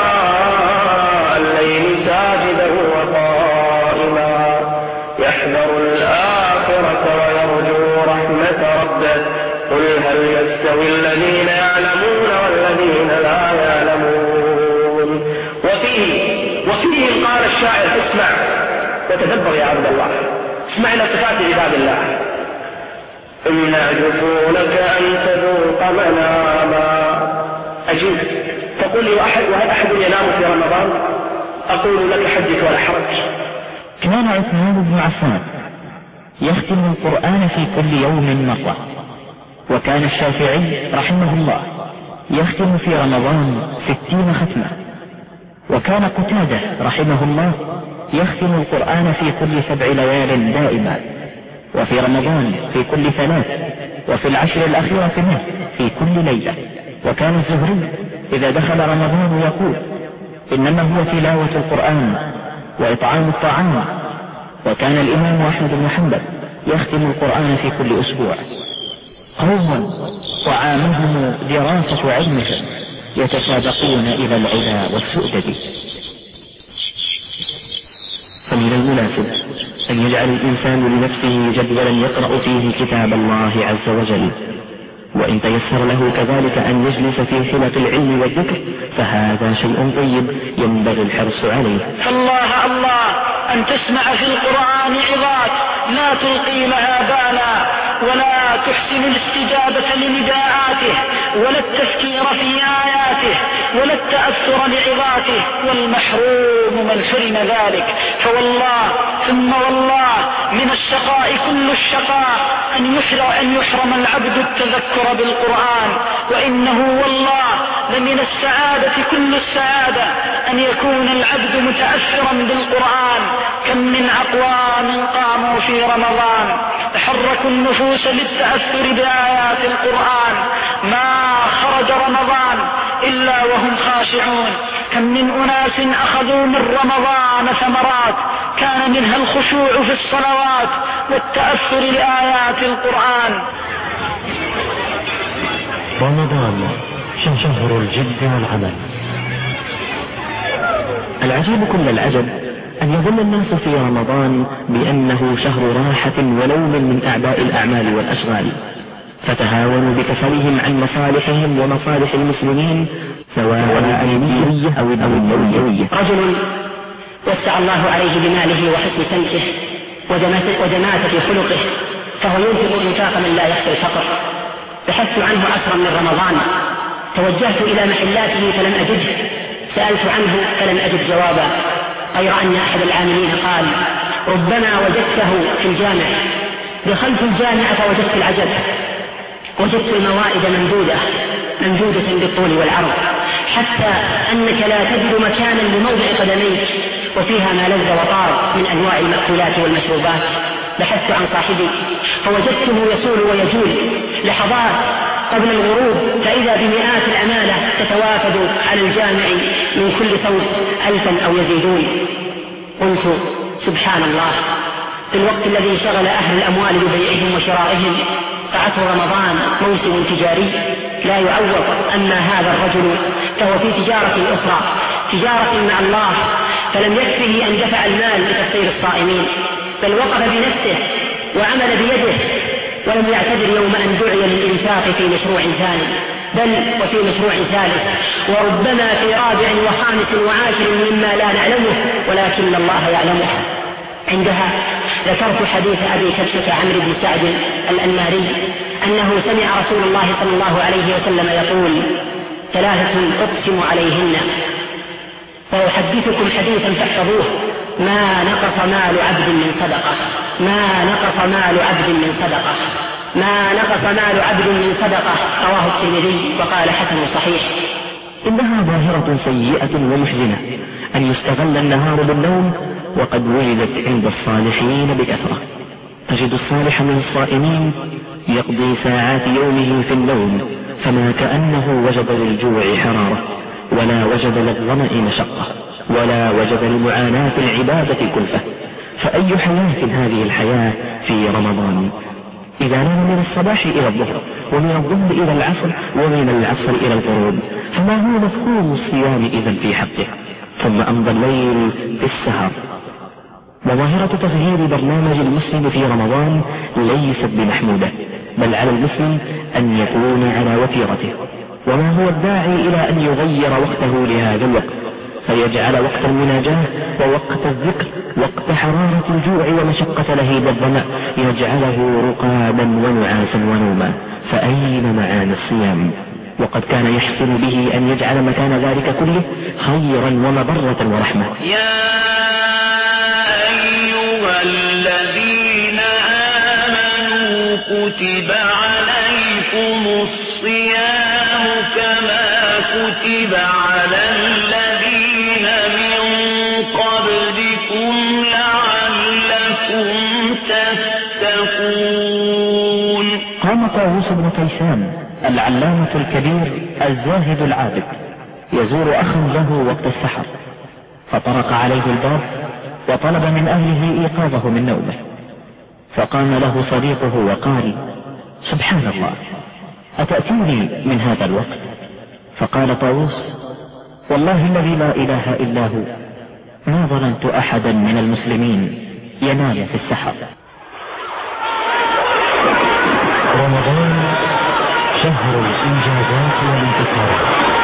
[SPEAKER 2] الليل ساجدا وقائما يحذر الآخرة ويرجو رحمة ربه قل هل يستوي الذين يعلمون والذين لا يعلمون. وفيه وفيه قال الشاعر اسمع وتدبر يا عبد الله، اسمع إلى صفات عباد الله. امنع جفونك أن تذوق مناما. أجيب تقول لي أحد وهل أحد ينام في رمضان؟ أقول لك حدث ولا حرج.
[SPEAKER 1] كان عثمان بن عفان يختم القرآن في كل يوم مرة، وكان الشافعي رحمه الله يختم في رمضان ستين ختمة، وكان قتادة رحمه الله يختم القرآن في كل سبع ليال دائما، وفي رمضان في كل ثلاث، وفي العشر الأخيرة منه في كل ليلة. وكان الزهري إذا دخل رمضان يقول إنما هو تلاوة القرآن وإطعام الطعام. وكان الإمام أحمد بن حنبل يختم القرآن في كل أسبوع. قوم طعامهم دراسة علمهم يتسابقون إلى العلا والسؤدد. فمن المناسب أن يجعل الإنسان لنفسه جدولا يقرأ فيه كتاب الله عز وجل، وإن تيسر له كذلك أن يجلس في حلق العلم والذكر فهذا شيء طيب ينبغي الحرص عليه.
[SPEAKER 8] فالله الله أن تسمع في القرآن عظات لا تلقي لها بالا ولا تحسن الاستجابة لنداءاته ولا التفكير في آياته ولا التأثر لعظاته، والمحروم من حرم ذلك. فوالله ثم والله من الشقاء كل الشقاء أن يحرم, أن يحرم العبد التذكر بالقرآن، وإنه والله لمن السعادة كل السعادة أن يكون العبد متأثرا بالقرآن. كم من أقوام قاموا في رمضان تحركوا النفوس للتأثر بآيات القرآن، ما خرج رمضان إلا وهم خاشعون. كم من أناس أخذوا من رمضان ثمرات كان منها الخشوع في الصلوات والتأثر لآيات القرآن.
[SPEAKER 9] رمضان شهر الجد والعمل.
[SPEAKER 1] العجيب كل العجب أن يظن الناس في رمضان بأنه شهر راحة ونوم من أعباء الأعمال والأشغال، فتهاونوا بكسلهم عن مصالحهم ومصالح المسلمين سواء الدينية أو الدنيوية.
[SPEAKER 5] رجل وسع الله عليه بماله وحسن سمته ودماثة خلقه، فهو ينفق إنفاق من لا يخشى الفقر. بحثت عنه عشرا من رمضان، توجهت إلى محلاته فلم أجده، سألت عنه فلم أجد جوابا، غير أن أحد العاملين قال: ربما وجدته في الجامع. دخلت الجامع فوجدت العجب، وجدت الموائد ممدودة ممدودة بالطول والعرض، حتى أنك لا تجد مكانا لموضع قدميك، وفيها ما لذ وطار من أنواع المأكولات والمشروبات. بحثت عن صاحبي فوجدته يصول ويجول لحظات قبل الغروب، فإذا بمئات العمالة تتوافد على الجامع من كل صوت ألفا أو يزيدون. قلت: سبحان الله، في الوقت الذي شغل أهل الأموال ببيعهم وشرائهم فعصر رمضان موسم تجاري لا يعوض. أما هذا الرجل فهو في تجارة أخرى، تجارة مع الله، فلم يكفه أن دفع المال لتفطير الصائمين، بل وقف بنفسه وعمل بيده، ولم يعتذر يوم أن دعي للإنفاق في مشروع ثاني، بل وفي مشروع ثالث، وربما في رابع وخامس وعاشر مما لا نعلمه ولكن الله يعلمه. عندها ذكرت حديث أبي كبشة عمرو بن سعد الأنماري أنه سمع رسول الله صلى الله عليه وسلم يقول: ثلاثة أقسم عليهن وأحدثكم حديثا فاحفظوه: ما نقص مال عبد من صدقة ما نقص مال عبد من صدقة ما نقص مال عبد من صدقة رواه الترمذي وقال حسن صحيح.
[SPEAKER 1] إنها ظاهرة سيئة ومحزنة أن يستغل النهار بالنوم، وقد وجدت عند الصالحين بكثرة. تجد الصالح من الصائمين يقضي ساعات يومه في النوم، فما كأنه وجد للجوع حرارة، ولا وجد للظمأ مشقة، ولا وجد لمعاناة العبادة كلفة. فأي حياة هذه الحياة في رمضان؟ إذا نام من الصباح إلى الظهر، ومن الظهر إلى العصر، ومن العصر إلى الغروب، فما هو مفهوم الصيام إذن في حقه؟ ثم أمضى الليل في السهر. وظاهرة تغيير برنامج المسلم في رمضان ليست بمحمودة، بل على المسلم أن يكون على وتيرته. وما هو الداعي إلى أن يغير وقته لهذا الوقت، فيجعل وقت المناجاة ووقت الذكر وقت حرارة الجوع ومشقة لهيب الظمأ يجعله رقادا ونعاسا ونوما؟ فأين معاني الصيام؟ وقد كان يحسن به أن يجعل مكان ذلك كله خيرا ومبرة ورحمة.
[SPEAKER 3] يا أيها الذين آمنوا كتب عليكم الصيام كما كتب على الذين من قبلكم لعلكم تتقون.
[SPEAKER 1] قام طاووس بن كيسان العلامة الكبير الزاهد العابد يزور أخا له وقت السحر، فطرق عليه الباب وطلب من أهله إيقاظه من نومه، فقام له صديقه وقال: سبحان الله، أتأتيني من هذا الوقت؟ فقال طاووس: والله الذي لا إله إلا هو ما ظننت أحدا من المسلمين ينام في السحر.
[SPEAKER 9] رمضان شهر الإنجازات والانتصارات.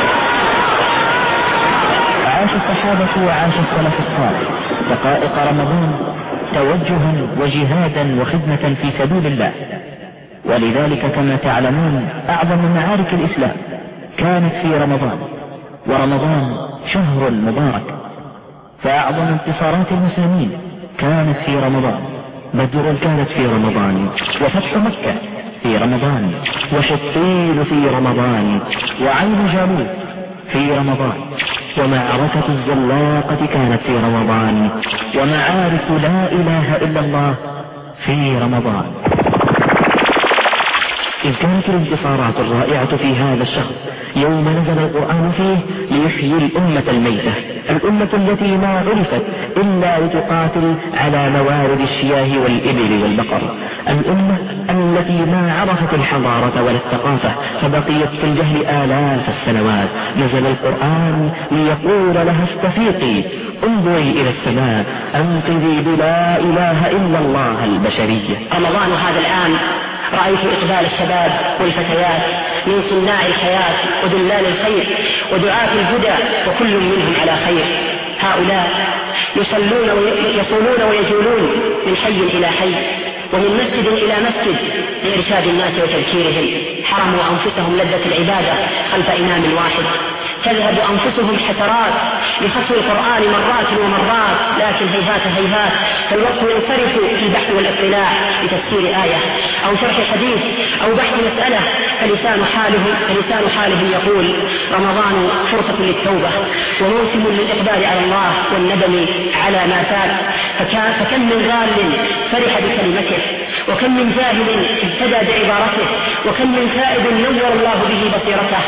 [SPEAKER 1] عاش الصحابة وعاش السلف الصالح دقائق رمضان توجها وجهادا وخدمة في سبيل الله، ولذلك كما تعلمون أعظم معارك الإسلام كانت في رمضان، ورمضان شهر مبارك. فأعظم انتصارات المسلمين كانت في رمضان، بدر كانت في رمضان، وفتح مكة في رمضان، وحطين في رمضان، وعين جالوت في رمضان، ومعركة الزلاقة كانت في رمضان، ومعارك لا إله إلا الله في رمضان. إذ كانت الانتصارات الرائعة في هذا الشهر يوم نزل القرآن فيه ليحيي الأمة الميتة، الأمة التي ما عرفت إلا لتقاتل على موارد الشياه والإبل والبقر، الأمة التي ما عرفت الحضارة ولا الثقافة فبقيت في الجهل آلاف السنوات. نزل القرآن ليقول لها استفيقي، انظري إلى السماء، أنقذي بلا إله إلا الله البشرية.
[SPEAKER 5] رمضان هذا العام رأيت إقبال الشباب والفتيات من صناع الحياة ودلال الخير ودعاة الهدى، وكل منهم على خير. هؤلاء يصلون ويصولون ويجولون من حي إلى حي ومن مسجد إلى مسجد لإرشاد الناس وتذكيرهم. حرموا أنفسهم لذة العبادة خلف إمام واحد، تذهب أنفسهم حسرات لختم القرآن مرات ومرات، لكن هيهات هيهات فالوقت ينصرف في البحث والاطلاع لتفسير آية أو شرح حديث أو بحث مسألة، فلسان حالهم, فلسان حالهم يقول رمضان فرصة للتوبة وموسم للإقبال على الله والندم على ما فات. فكم من ضال فرح بكلمته، وكم من جاهل اهتدى بعبارته، وكم من تائب نور الله به بصيرته.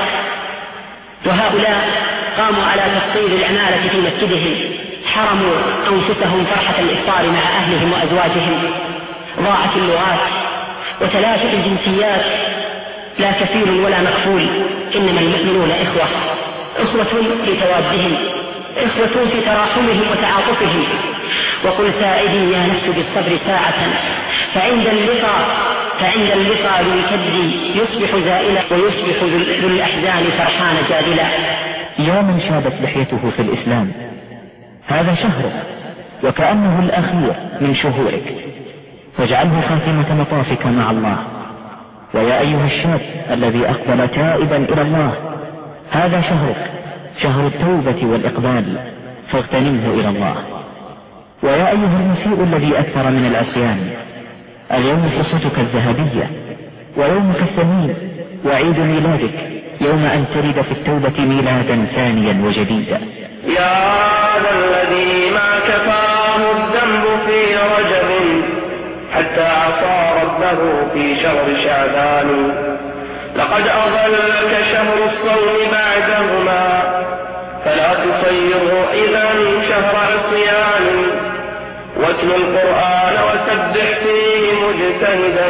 [SPEAKER 5] وهؤلاء قاموا على تفصيل العمالة في مسجدهم، حرموا أنفسهم فرحة الإفطار مع أهلهم وأزواجهم. ضاعت اللغات وتلاشت الجنسيات، لا كفيل ولا مكفول، إنما المؤمنون إخوة، إخوة في توادهم، إخوة في تراحمهم وتعاطفهم. وقل سائدي يا نفس بالصبر ساعة، فعند اللقاء فعند اللقاء بالكد يصبح زائلا، ويصبح ذو الأحزان فرحان جادلا.
[SPEAKER 1] يا من شابت لحيته في الإسلام، هذا شهرك وكأنه الأخير من شهورك، فاجعله خاتمة مطافك مع الله. ويا أيها الشاب الذي أقبل تائبا إلى الله، هذا شهرك، شهر التوبة والإقبال، فاغتنمه إلى الله. ويا أيها المسيء الذي أكثر من العصيان، اليوم فرصتك الذهبية ويومك الثمين وعيد ميلادك، يوم أن تلد في التوبة ميلادا ثانيا وجديدا.
[SPEAKER 2] يا ذا الذي ما كفاه الذنب في رجب حتى عصى ربه في شهر شعبان، لقد أضلك شهر الصوم بعدهما فلا تصيره إذا شهر عصيان، واتل القرآن وسبح فيه مجتهدا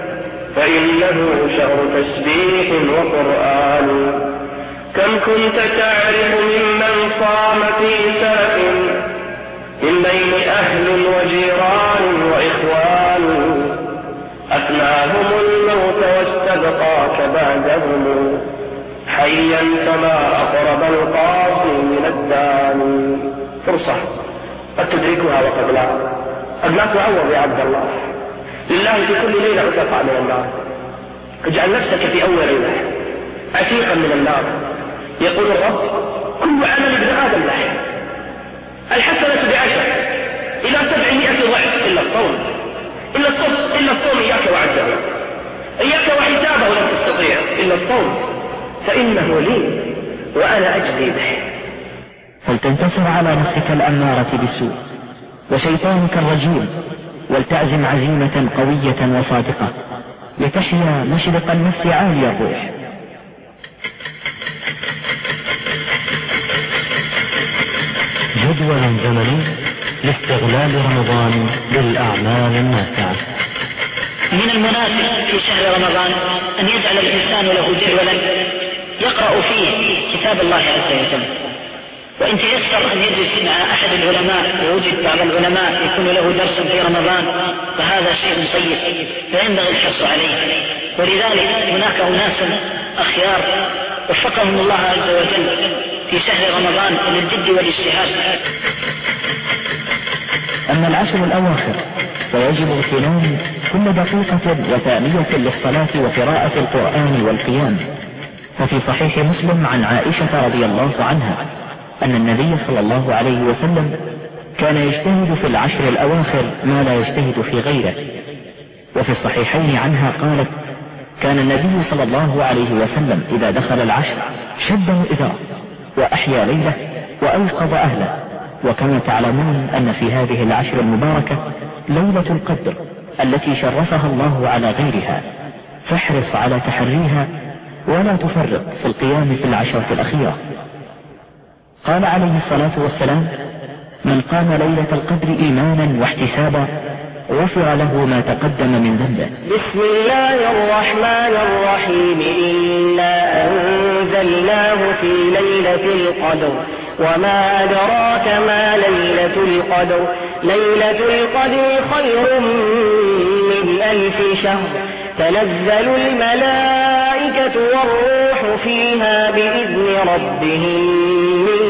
[SPEAKER 2] فإنه شهر تسبيح وقرآن. كم كنت تعرف ممن صام في سلف من بين أهل وجيران وإخوان، أثناهم الموت واستبقاك بعدهم حيا كما أقرب القاصي من الدان. فرصة قد تدركها وقد لا، قد لا تعوض يا عبد الله. لله في كل ليلة عتقاء من النار، اجعل نفسك في أول ليلة عتيقا من النار. يقول الرب كل عمل ابن آدم له، الحسنة بعشر إلى سبعمائة ضعف إلا الصوم، إلا الصوم إلا الصوم إياك وعده، إياك وحسابه لن تستطيع إلا الصوم، فإنه لي وأنا أجزي به.
[SPEAKER 1] فلتنتصر على نفسك الأمارة بالسوء وشيطانك الرجيم، ولتعزم عزيمة قوية وصادقة لتحيا مشرق النفس عالي الروح.
[SPEAKER 9] جدول زمني لاستغلال رمضان للأعمال النافعة.
[SPEAKER 5] من المناسب في شهر رمضان أن يجعل الإنسان له جدولا يقرأ فيه كتاب الله عز وجل، وإن تيسر أن يجلس مع أحد العلماء ووجد بعض العلماء يكون له درس في رمضان فهذا شيء طيب فينبغي الحرص عليه. ولذلك هناك أناس أخيار وفقهم الله عز وجل في شهر رمضان للجد والاجتهاد.
[SPEAKER 1] أما العشر الأواخر فيجب اغتنام كل دقيقة وثانية للصلاة وقراءة القرآن والقيام. ففي صحيح مسلم عن عائشة رضي الله عنها أن النبي صلى الله عليه وسلم كان يجتهد في العشر الأواخر ما لا يجتهد في غيره. وفي الصحيحين عنها قالت كان النبي صلى الله عليه وسلم إذا دخل العشر شد مئذره وأحيا ليله وأيقظ أهله. وكما تعلمون أن في هذه العشر المباركة ليلة القدر التي شرفها الله على غيرها، فاحرص على تحريها ولا تفرط في القيام في العشرة الأخيرة. قال عليه الصلاة والسلام: من قام ليلة القدر إيمانا واحتسابا غفر له ما تقدم من ذنبه.
[SPEAKER 3] بسم الله الرحمن الرحيم. إنا أنزلناه في ليلة القدر وما أدراك ما ليلة القدر ليلة القدر خير من ألف شهر تنزل الملائكة والروح فيها بإذن ربهم من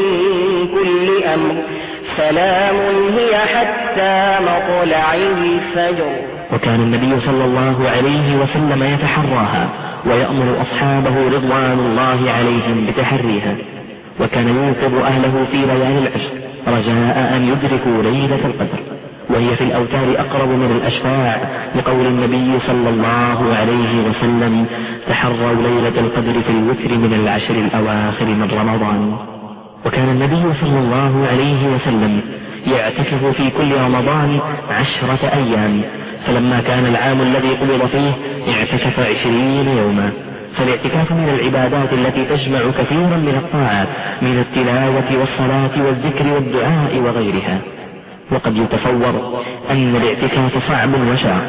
[SPEAKER 3] كل أمر سلام هي حتى مطلع الفجر.
[SPEAKER 1] وكان النبي صلى الله عليه وسلم يتحراها ويأمر أصحابه رضوان الله عليهم بتحريها، وكان يوقظ أهله في ليالي العشر رجاء أن يدركوا ليلة القدر، وهي في الأوتار أقرب من الأشفاع، لقول النبي صلى الله عليه وسلم: تحروا ليلة القدر في الوتر من العشر الأواخر من رمضان. وكان النبي صلى الله عليه وسلم يعتكف في كل رمضان عشرة أيام، فلما كان العام الذي قبض فيه اعتكف عشرين يوما. فالاعتكاف من العبادات التي تجمع كثيرا من الطاعات من التلاوة والصلاة والذكر والدعاء وغيرها. وقد يتصور أن الاعتكاف صعب وشاق،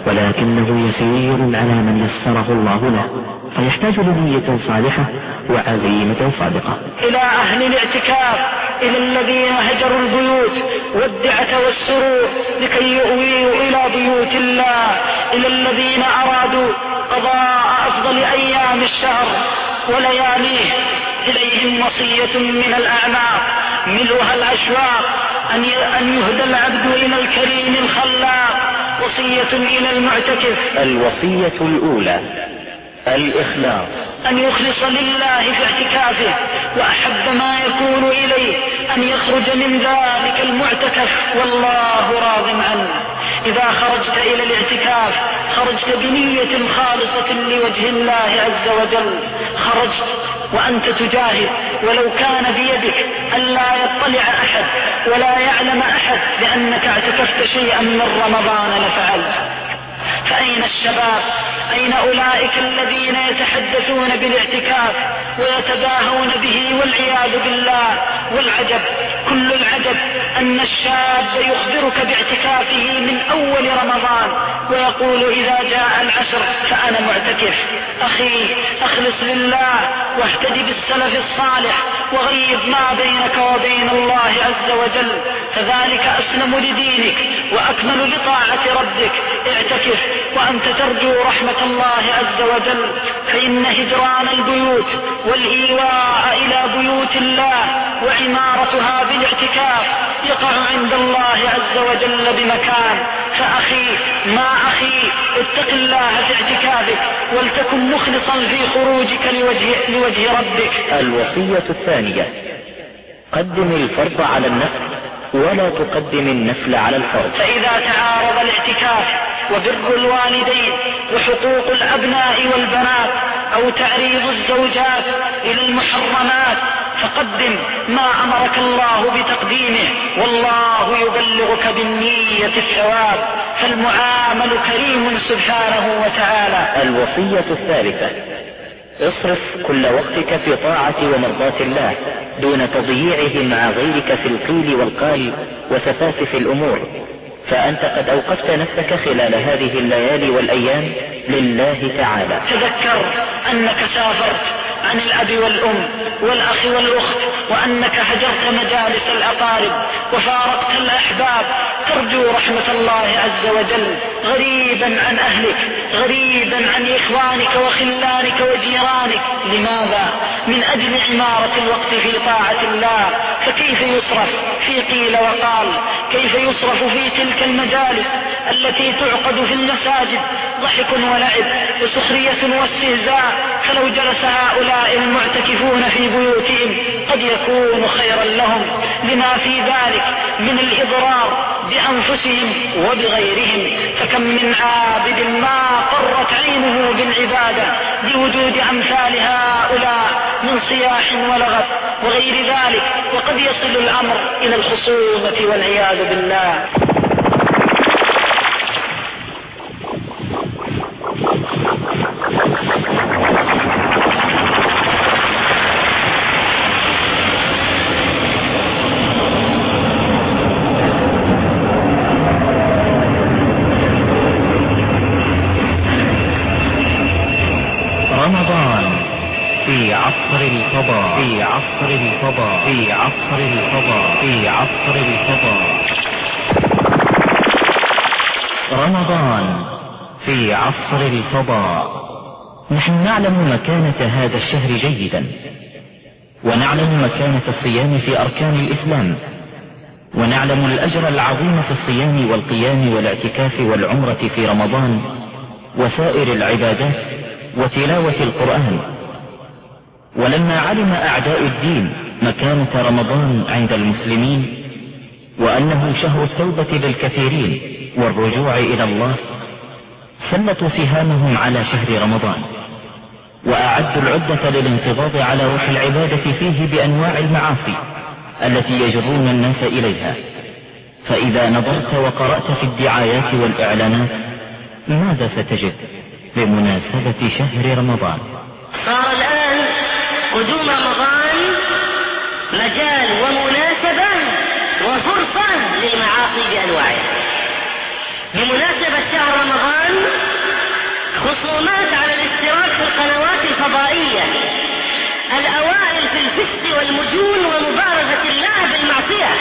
[SPEAKER 1] ولكنه يسير على من يسره الله له، فيحتاج لنية صالحة وعزيمة صادقة.
[SPEAKER 8] إلى أهل الاعتكاف، إلى الذين هجروا البيوت والدعة والسرور لكي يؤويوا إلى بيوت الله، إلى الذين أرادوا قضاء أفضل أيام الشهر ولياليه، إليهم وصية من الأعناق ملؤها الأشواق أن يهدى العبد إلى الكريم الخلاق. وصية إلى المعتكف:
[SPEAKER 1] الوصية الأولى الإخلاص،
[SPEAKER 8] أن يخلص لله في اعتكافه، وأحب ما يكون إليه أن يخرج من ذلك المعتكف والله راض عنه. إذا خرجت إلى الاعتكاف خرجت بنية خالصة لوجه الله عز وجل، خرجت وأنت تجاهد ولو كان بيدك ألا يطلع أحد ولا يعلم أحد لأنك اعتكفت شيئا من رمضان لفعلت. فأين الشباب؟ أين أولئك الذين يتحدثون بالاعتكاف ويتباهون به والعياذ بالله؟ والعجب كل العجب أن الشاب يخبرك باعتكافه من أول رمضان ويقول إذا جاء العشر فأنا معتكف. أخي أخلص لله واهتدي بالسلف الصالح وغيب ما بينك وبين الله عز وجل، فذلك أسلم لدينك وأكمل لطاعة ربك. اعتكف وأنت ترجو رحمة الله عز وجل، فإن هجران البيوت والإيواء إلى بيوت الله وعمارتها بالاعتكاف يقع عند الله عز وجل بمكان. فأخي ما أخي اتق الله في اعتكافك ولتكن مخلصا في خروجك لوجه, لوجه ربك.
[SPEAKER 1] الوصية الثانية: قدم الفرض على النفل ولا تقدم النفل على الفرض.
[SPEAKER 8] فإذا تعارض الاعتكاف وبر الوالدين وحقوق الأبناء والبنات أو تعريض الزوجات إلى المحرمات فقدم ما أمرك الله بتقديمه، والله يبلغك بالنية الثواب، فالمعامل كريم سبحانه وتعالى.
[SPEAKER 1] الوصية الثالثة: اصرف كل وقتك في طاعة ومرضاة الله دون تضييعه مع غيرك في القيل والقال وسفاسف الأمور، فأنت قد أوقفت نفسك خلال هذه الليالي والأيام لله تعالى.
[SPEAKER 8] تذكر أنك سافرت عن الأب والأم والأخ والأخت، وأنك هجرت مجالس الأقارب وفارقت الأحباب، ترجو رحمة الله عز وجل، غريبا عن أهلك، غريبا عن إخوانك وخلانك وجيرانك. لماذا؟ من أجل عمارة الوقت في طاعة الله. فكيف يصرف في قيل وقال؟ كيف يصرف في تلك المجالس التي تعقد في المساجد ضحك ولعب وسخرية واستهزاء؟ فلو جلس هؤلاء المعتكفون في بيوتهم قد يكون خيرا لهم، لما في ذلك من الإضرار بأنفسهم وبغيرهم. فكم من عابد ما قرت عينه بالعبادة لوجود أمثال هؤلاء من صياح ولغط وغير ذلك، وقد يصل الأمر إلى الخصومة والعياذ بالله.
[SPEAKER 9] الفضاء في عصر الفضاء في عصر الفضاء في عصر الفضاء رمضان في عصر الفضاء. نحن نعلم مكانة هذا الشهر جيدا، ونعلم مكانة الصيام في أركان الإسلام، ونعلم الأجر العظيم في الصيام والقيام والاعتكاف والعمرة في رمضان وسائر العبادات وتلاوة القرآن. ولما علم أعداء الدين مكانة رمضان عند المسلمين وأنه شهر التوبة للكثيرين والرجوع إلى الله، سلطوا سهامهم على شهر رمضان، وأعدوا العدة للانقضاض على روح العبادة فيه بأنواع المعاصي التي يجرون الناس إليها. فإذا نظرت وقرأت في الدعايات والإعلانات ماذا ستجد بمناسبة شهر رمضان؟
[SPEAKER 10] صار الآن قدوم رمضان مجال ومناسبة وفرصة للمعاصي بأنواعها. بمناسبة شهر رمضان خصومات على الاشتراك في القنوات الفضائية، الأوائل في الفسق والمجون ومبارزة الله بالمعصية،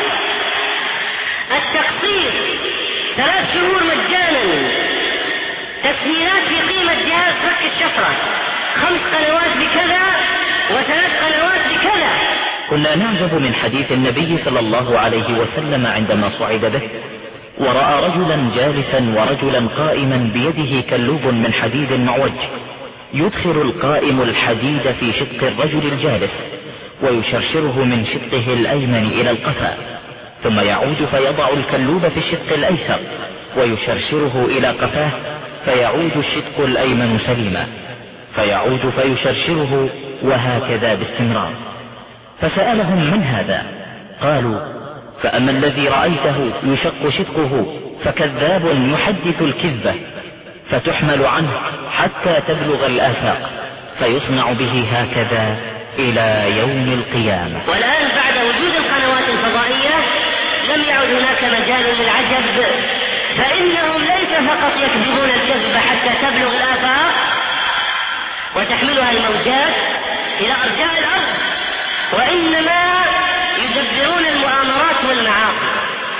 [SPEAKER 10] التقصير ثلاث شهور مجانا، تسهيلات في قيمة جهاز فك الشفرة، خمس قنوات بكذا وثلاث قنوات بكذا.
[SPEAKER 1] كنا نعجب من حديث النبي صلى الله عليه وسلم عندما صعد به ورأى رجلا جالسا ورجلا قائما بيده كلوب من حديد معوج، يدخل القائم الحديد في شق الرجل الجالس ويشرشره من شقه الأيمن إلى القفا، ثم يعود فيضع الكلوب في الشق الأيسر ويشرشره إلى قفاه، فيعود الشق الأيمن سليما، فيعود فيشرشره، وهكذا باستمرار. فسألهم من هذا؟ قالوا: فأما الذي رأيته يشق شقه فكذاب يحدث الكذبة، فتحمل عنه حتى تبلغ الآفاق، فيصنع به هكذا إلى يوم القيامة.
[SPEAKER 10] والآن بعد وجود القنوات الفضائية لم يعد هناك مجال للعجب، فإنهم ليس فقط يكذبون الكذب حتى تبلغ الآفاق وتحملها الموجات إلى أرجاء الأرض، وإنما يدبرون المؤامرات والمعاصي.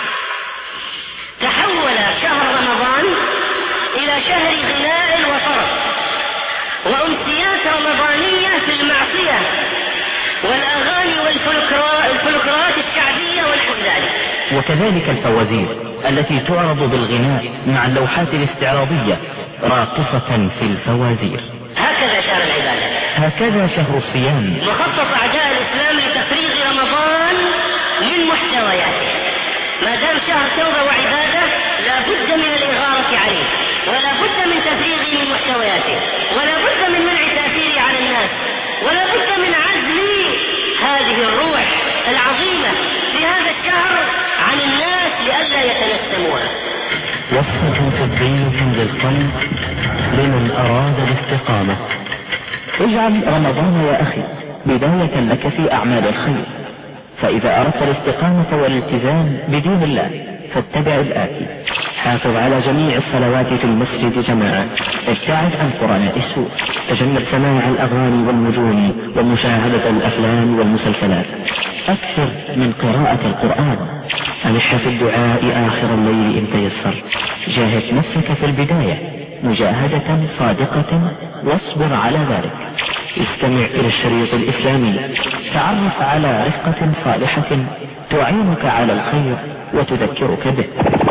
[SPEAKER 10] تحول شهر رمضان إلى شهر غناء وطرب وأمسيات رمضانية في المعصية والأغاني والفلكلورات الشعبية ونحو ذلك.
[SPEAKER 1] وكذلك الفوازير التي تعرض بالغناء مع اللوحات الاستعراضية راقصة في الفوازير.
[SPEAKER 10] هكذا شهر العبادة،
[SPEAKER 1] هكذا شهر الصيام،
[SPEAKER 10] مخصص أعداء الإسلام لتفريغ رمضان من محتوياته. ما دام شهر توبة وعبادة لا بد من الإغارة عليه، ولا بد من تفريغه من محتوياته، ولا بد من منع تأثيره على الناس، ولا بد من عزل هذه الروح العظيمة في هذا الشهر عن الناس لئلا يتنسموها.
[SPEAKER 1] وصفة فضية للقلب لمن أراد الاستقامة. اجعل رمضان يا أخي بداية لك في أعمال الخير، فإذا أردت الاستقامة والالتزام بدين الله فاتبع الآتي: حافظ على جميع الصلوات في المسجد جماعة، ابتعد عن قرناء السوء، تجنب سماع الأغاني والنجوم ومشاهدة الأفلام والمسلسلات، أكثر من قراءة القرآن، ألح في الدعاء آخر الليل إن تيسر، جاهد نفسك في البداية مجاهدة صادقة واصبر على ذلك، استمع إلى الشريط الإسلامي، تعرف على رفقة صالحة تعينك على الخير وتذكرك به.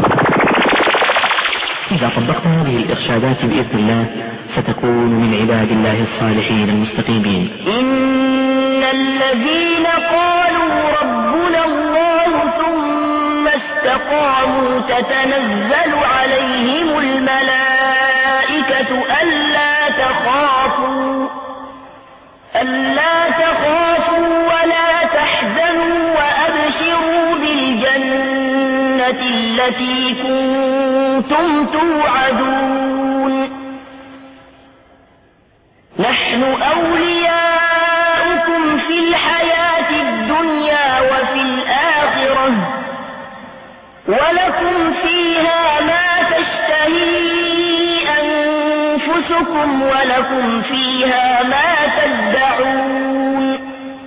[SPEAKER 1] إذا طبقت هذه الإرشادات بإذن الله ستكون من عباد الله الصالحين المستقيمين.
[SPEAKER 10] إن الذين قالوا ربنا الله ثم استقاموا تتنزل عليهم الملائكة ألا تخافوا ألا تخافوا ولا تحزنوا وأبشروا بالجنة التي كنتم توعدون. نحن أولياؤكم في الحياة الدنيا وفي الآخرة ولكم فيها ما تشتهي أنفسكم ولكم فيها ما تدعون.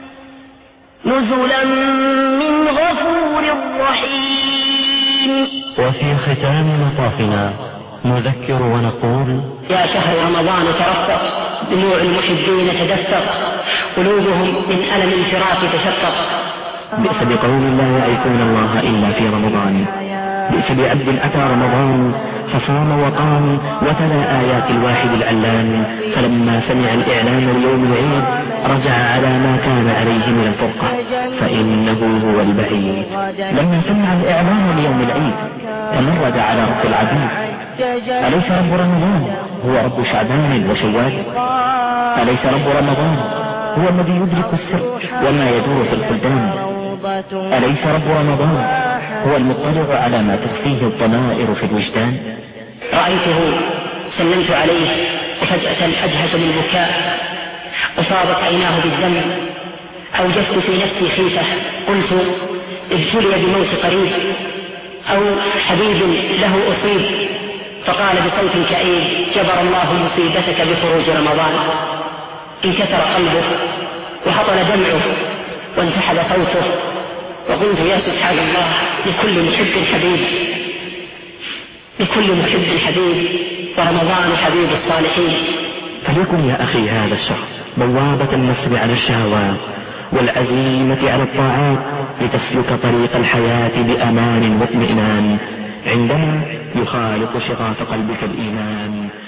[SPEAKER 10] نزلا من غفور رحيم.
[SPEAKER 1] وفي ختام مطافنا نذكر ونقول:
[SPEAKER 5] يا شهر رمضان ترفق، دموع المحبين تدفق، قلوبهم من ألم الفراق تشقق.
[SPEAKER 1] بئس بقول لا يعرفون الله إلا في رمضان، بئس بعبد أتى رمضان فصام وقام وتلا آيات الواحد العلام، فلما سمع الإعلان اليوم العيد رجع على ما كان عليه من الفرقة، فإنه هو البعيد. لما سمع الإعلان اليوم العيد تمرد على رب العبيد. أليس رب رمضان هو رب شعبان وشوال؟ أليس رب رمضان هو الذي يدرك السر وما يدور في القدام؟ أليس رب رمضان هو المطلع على ما تخفيه الضمائر في الوجدان؟
[SPEAKER 5] رأيته سلمت عليه وفجأة أجهش بالبكاء، أصابت عيناه بالدم، أوجدت في نفسي خيفة، قلت ابتلي بموت قريب أو حبيب له أصيب، فقال بصوت كئيب: جبر الله مصيبتك بخروج رمضان. انكسر قلبه وهطل دمعه وانسحب صوته، وقلت: يا سبحان الله، لكل محب حبيب، لكل محب حبيب، ورمضان حبيب الصالحين.
[SPEAKER 1] فليكن يا أخي هذا الشهر بوابة النصر على الشهوات والعزيمة على الطاعات، لتسلك طريق الحياة بأمان واطمئنان عندما يخالط شغاف قلبك الإيمان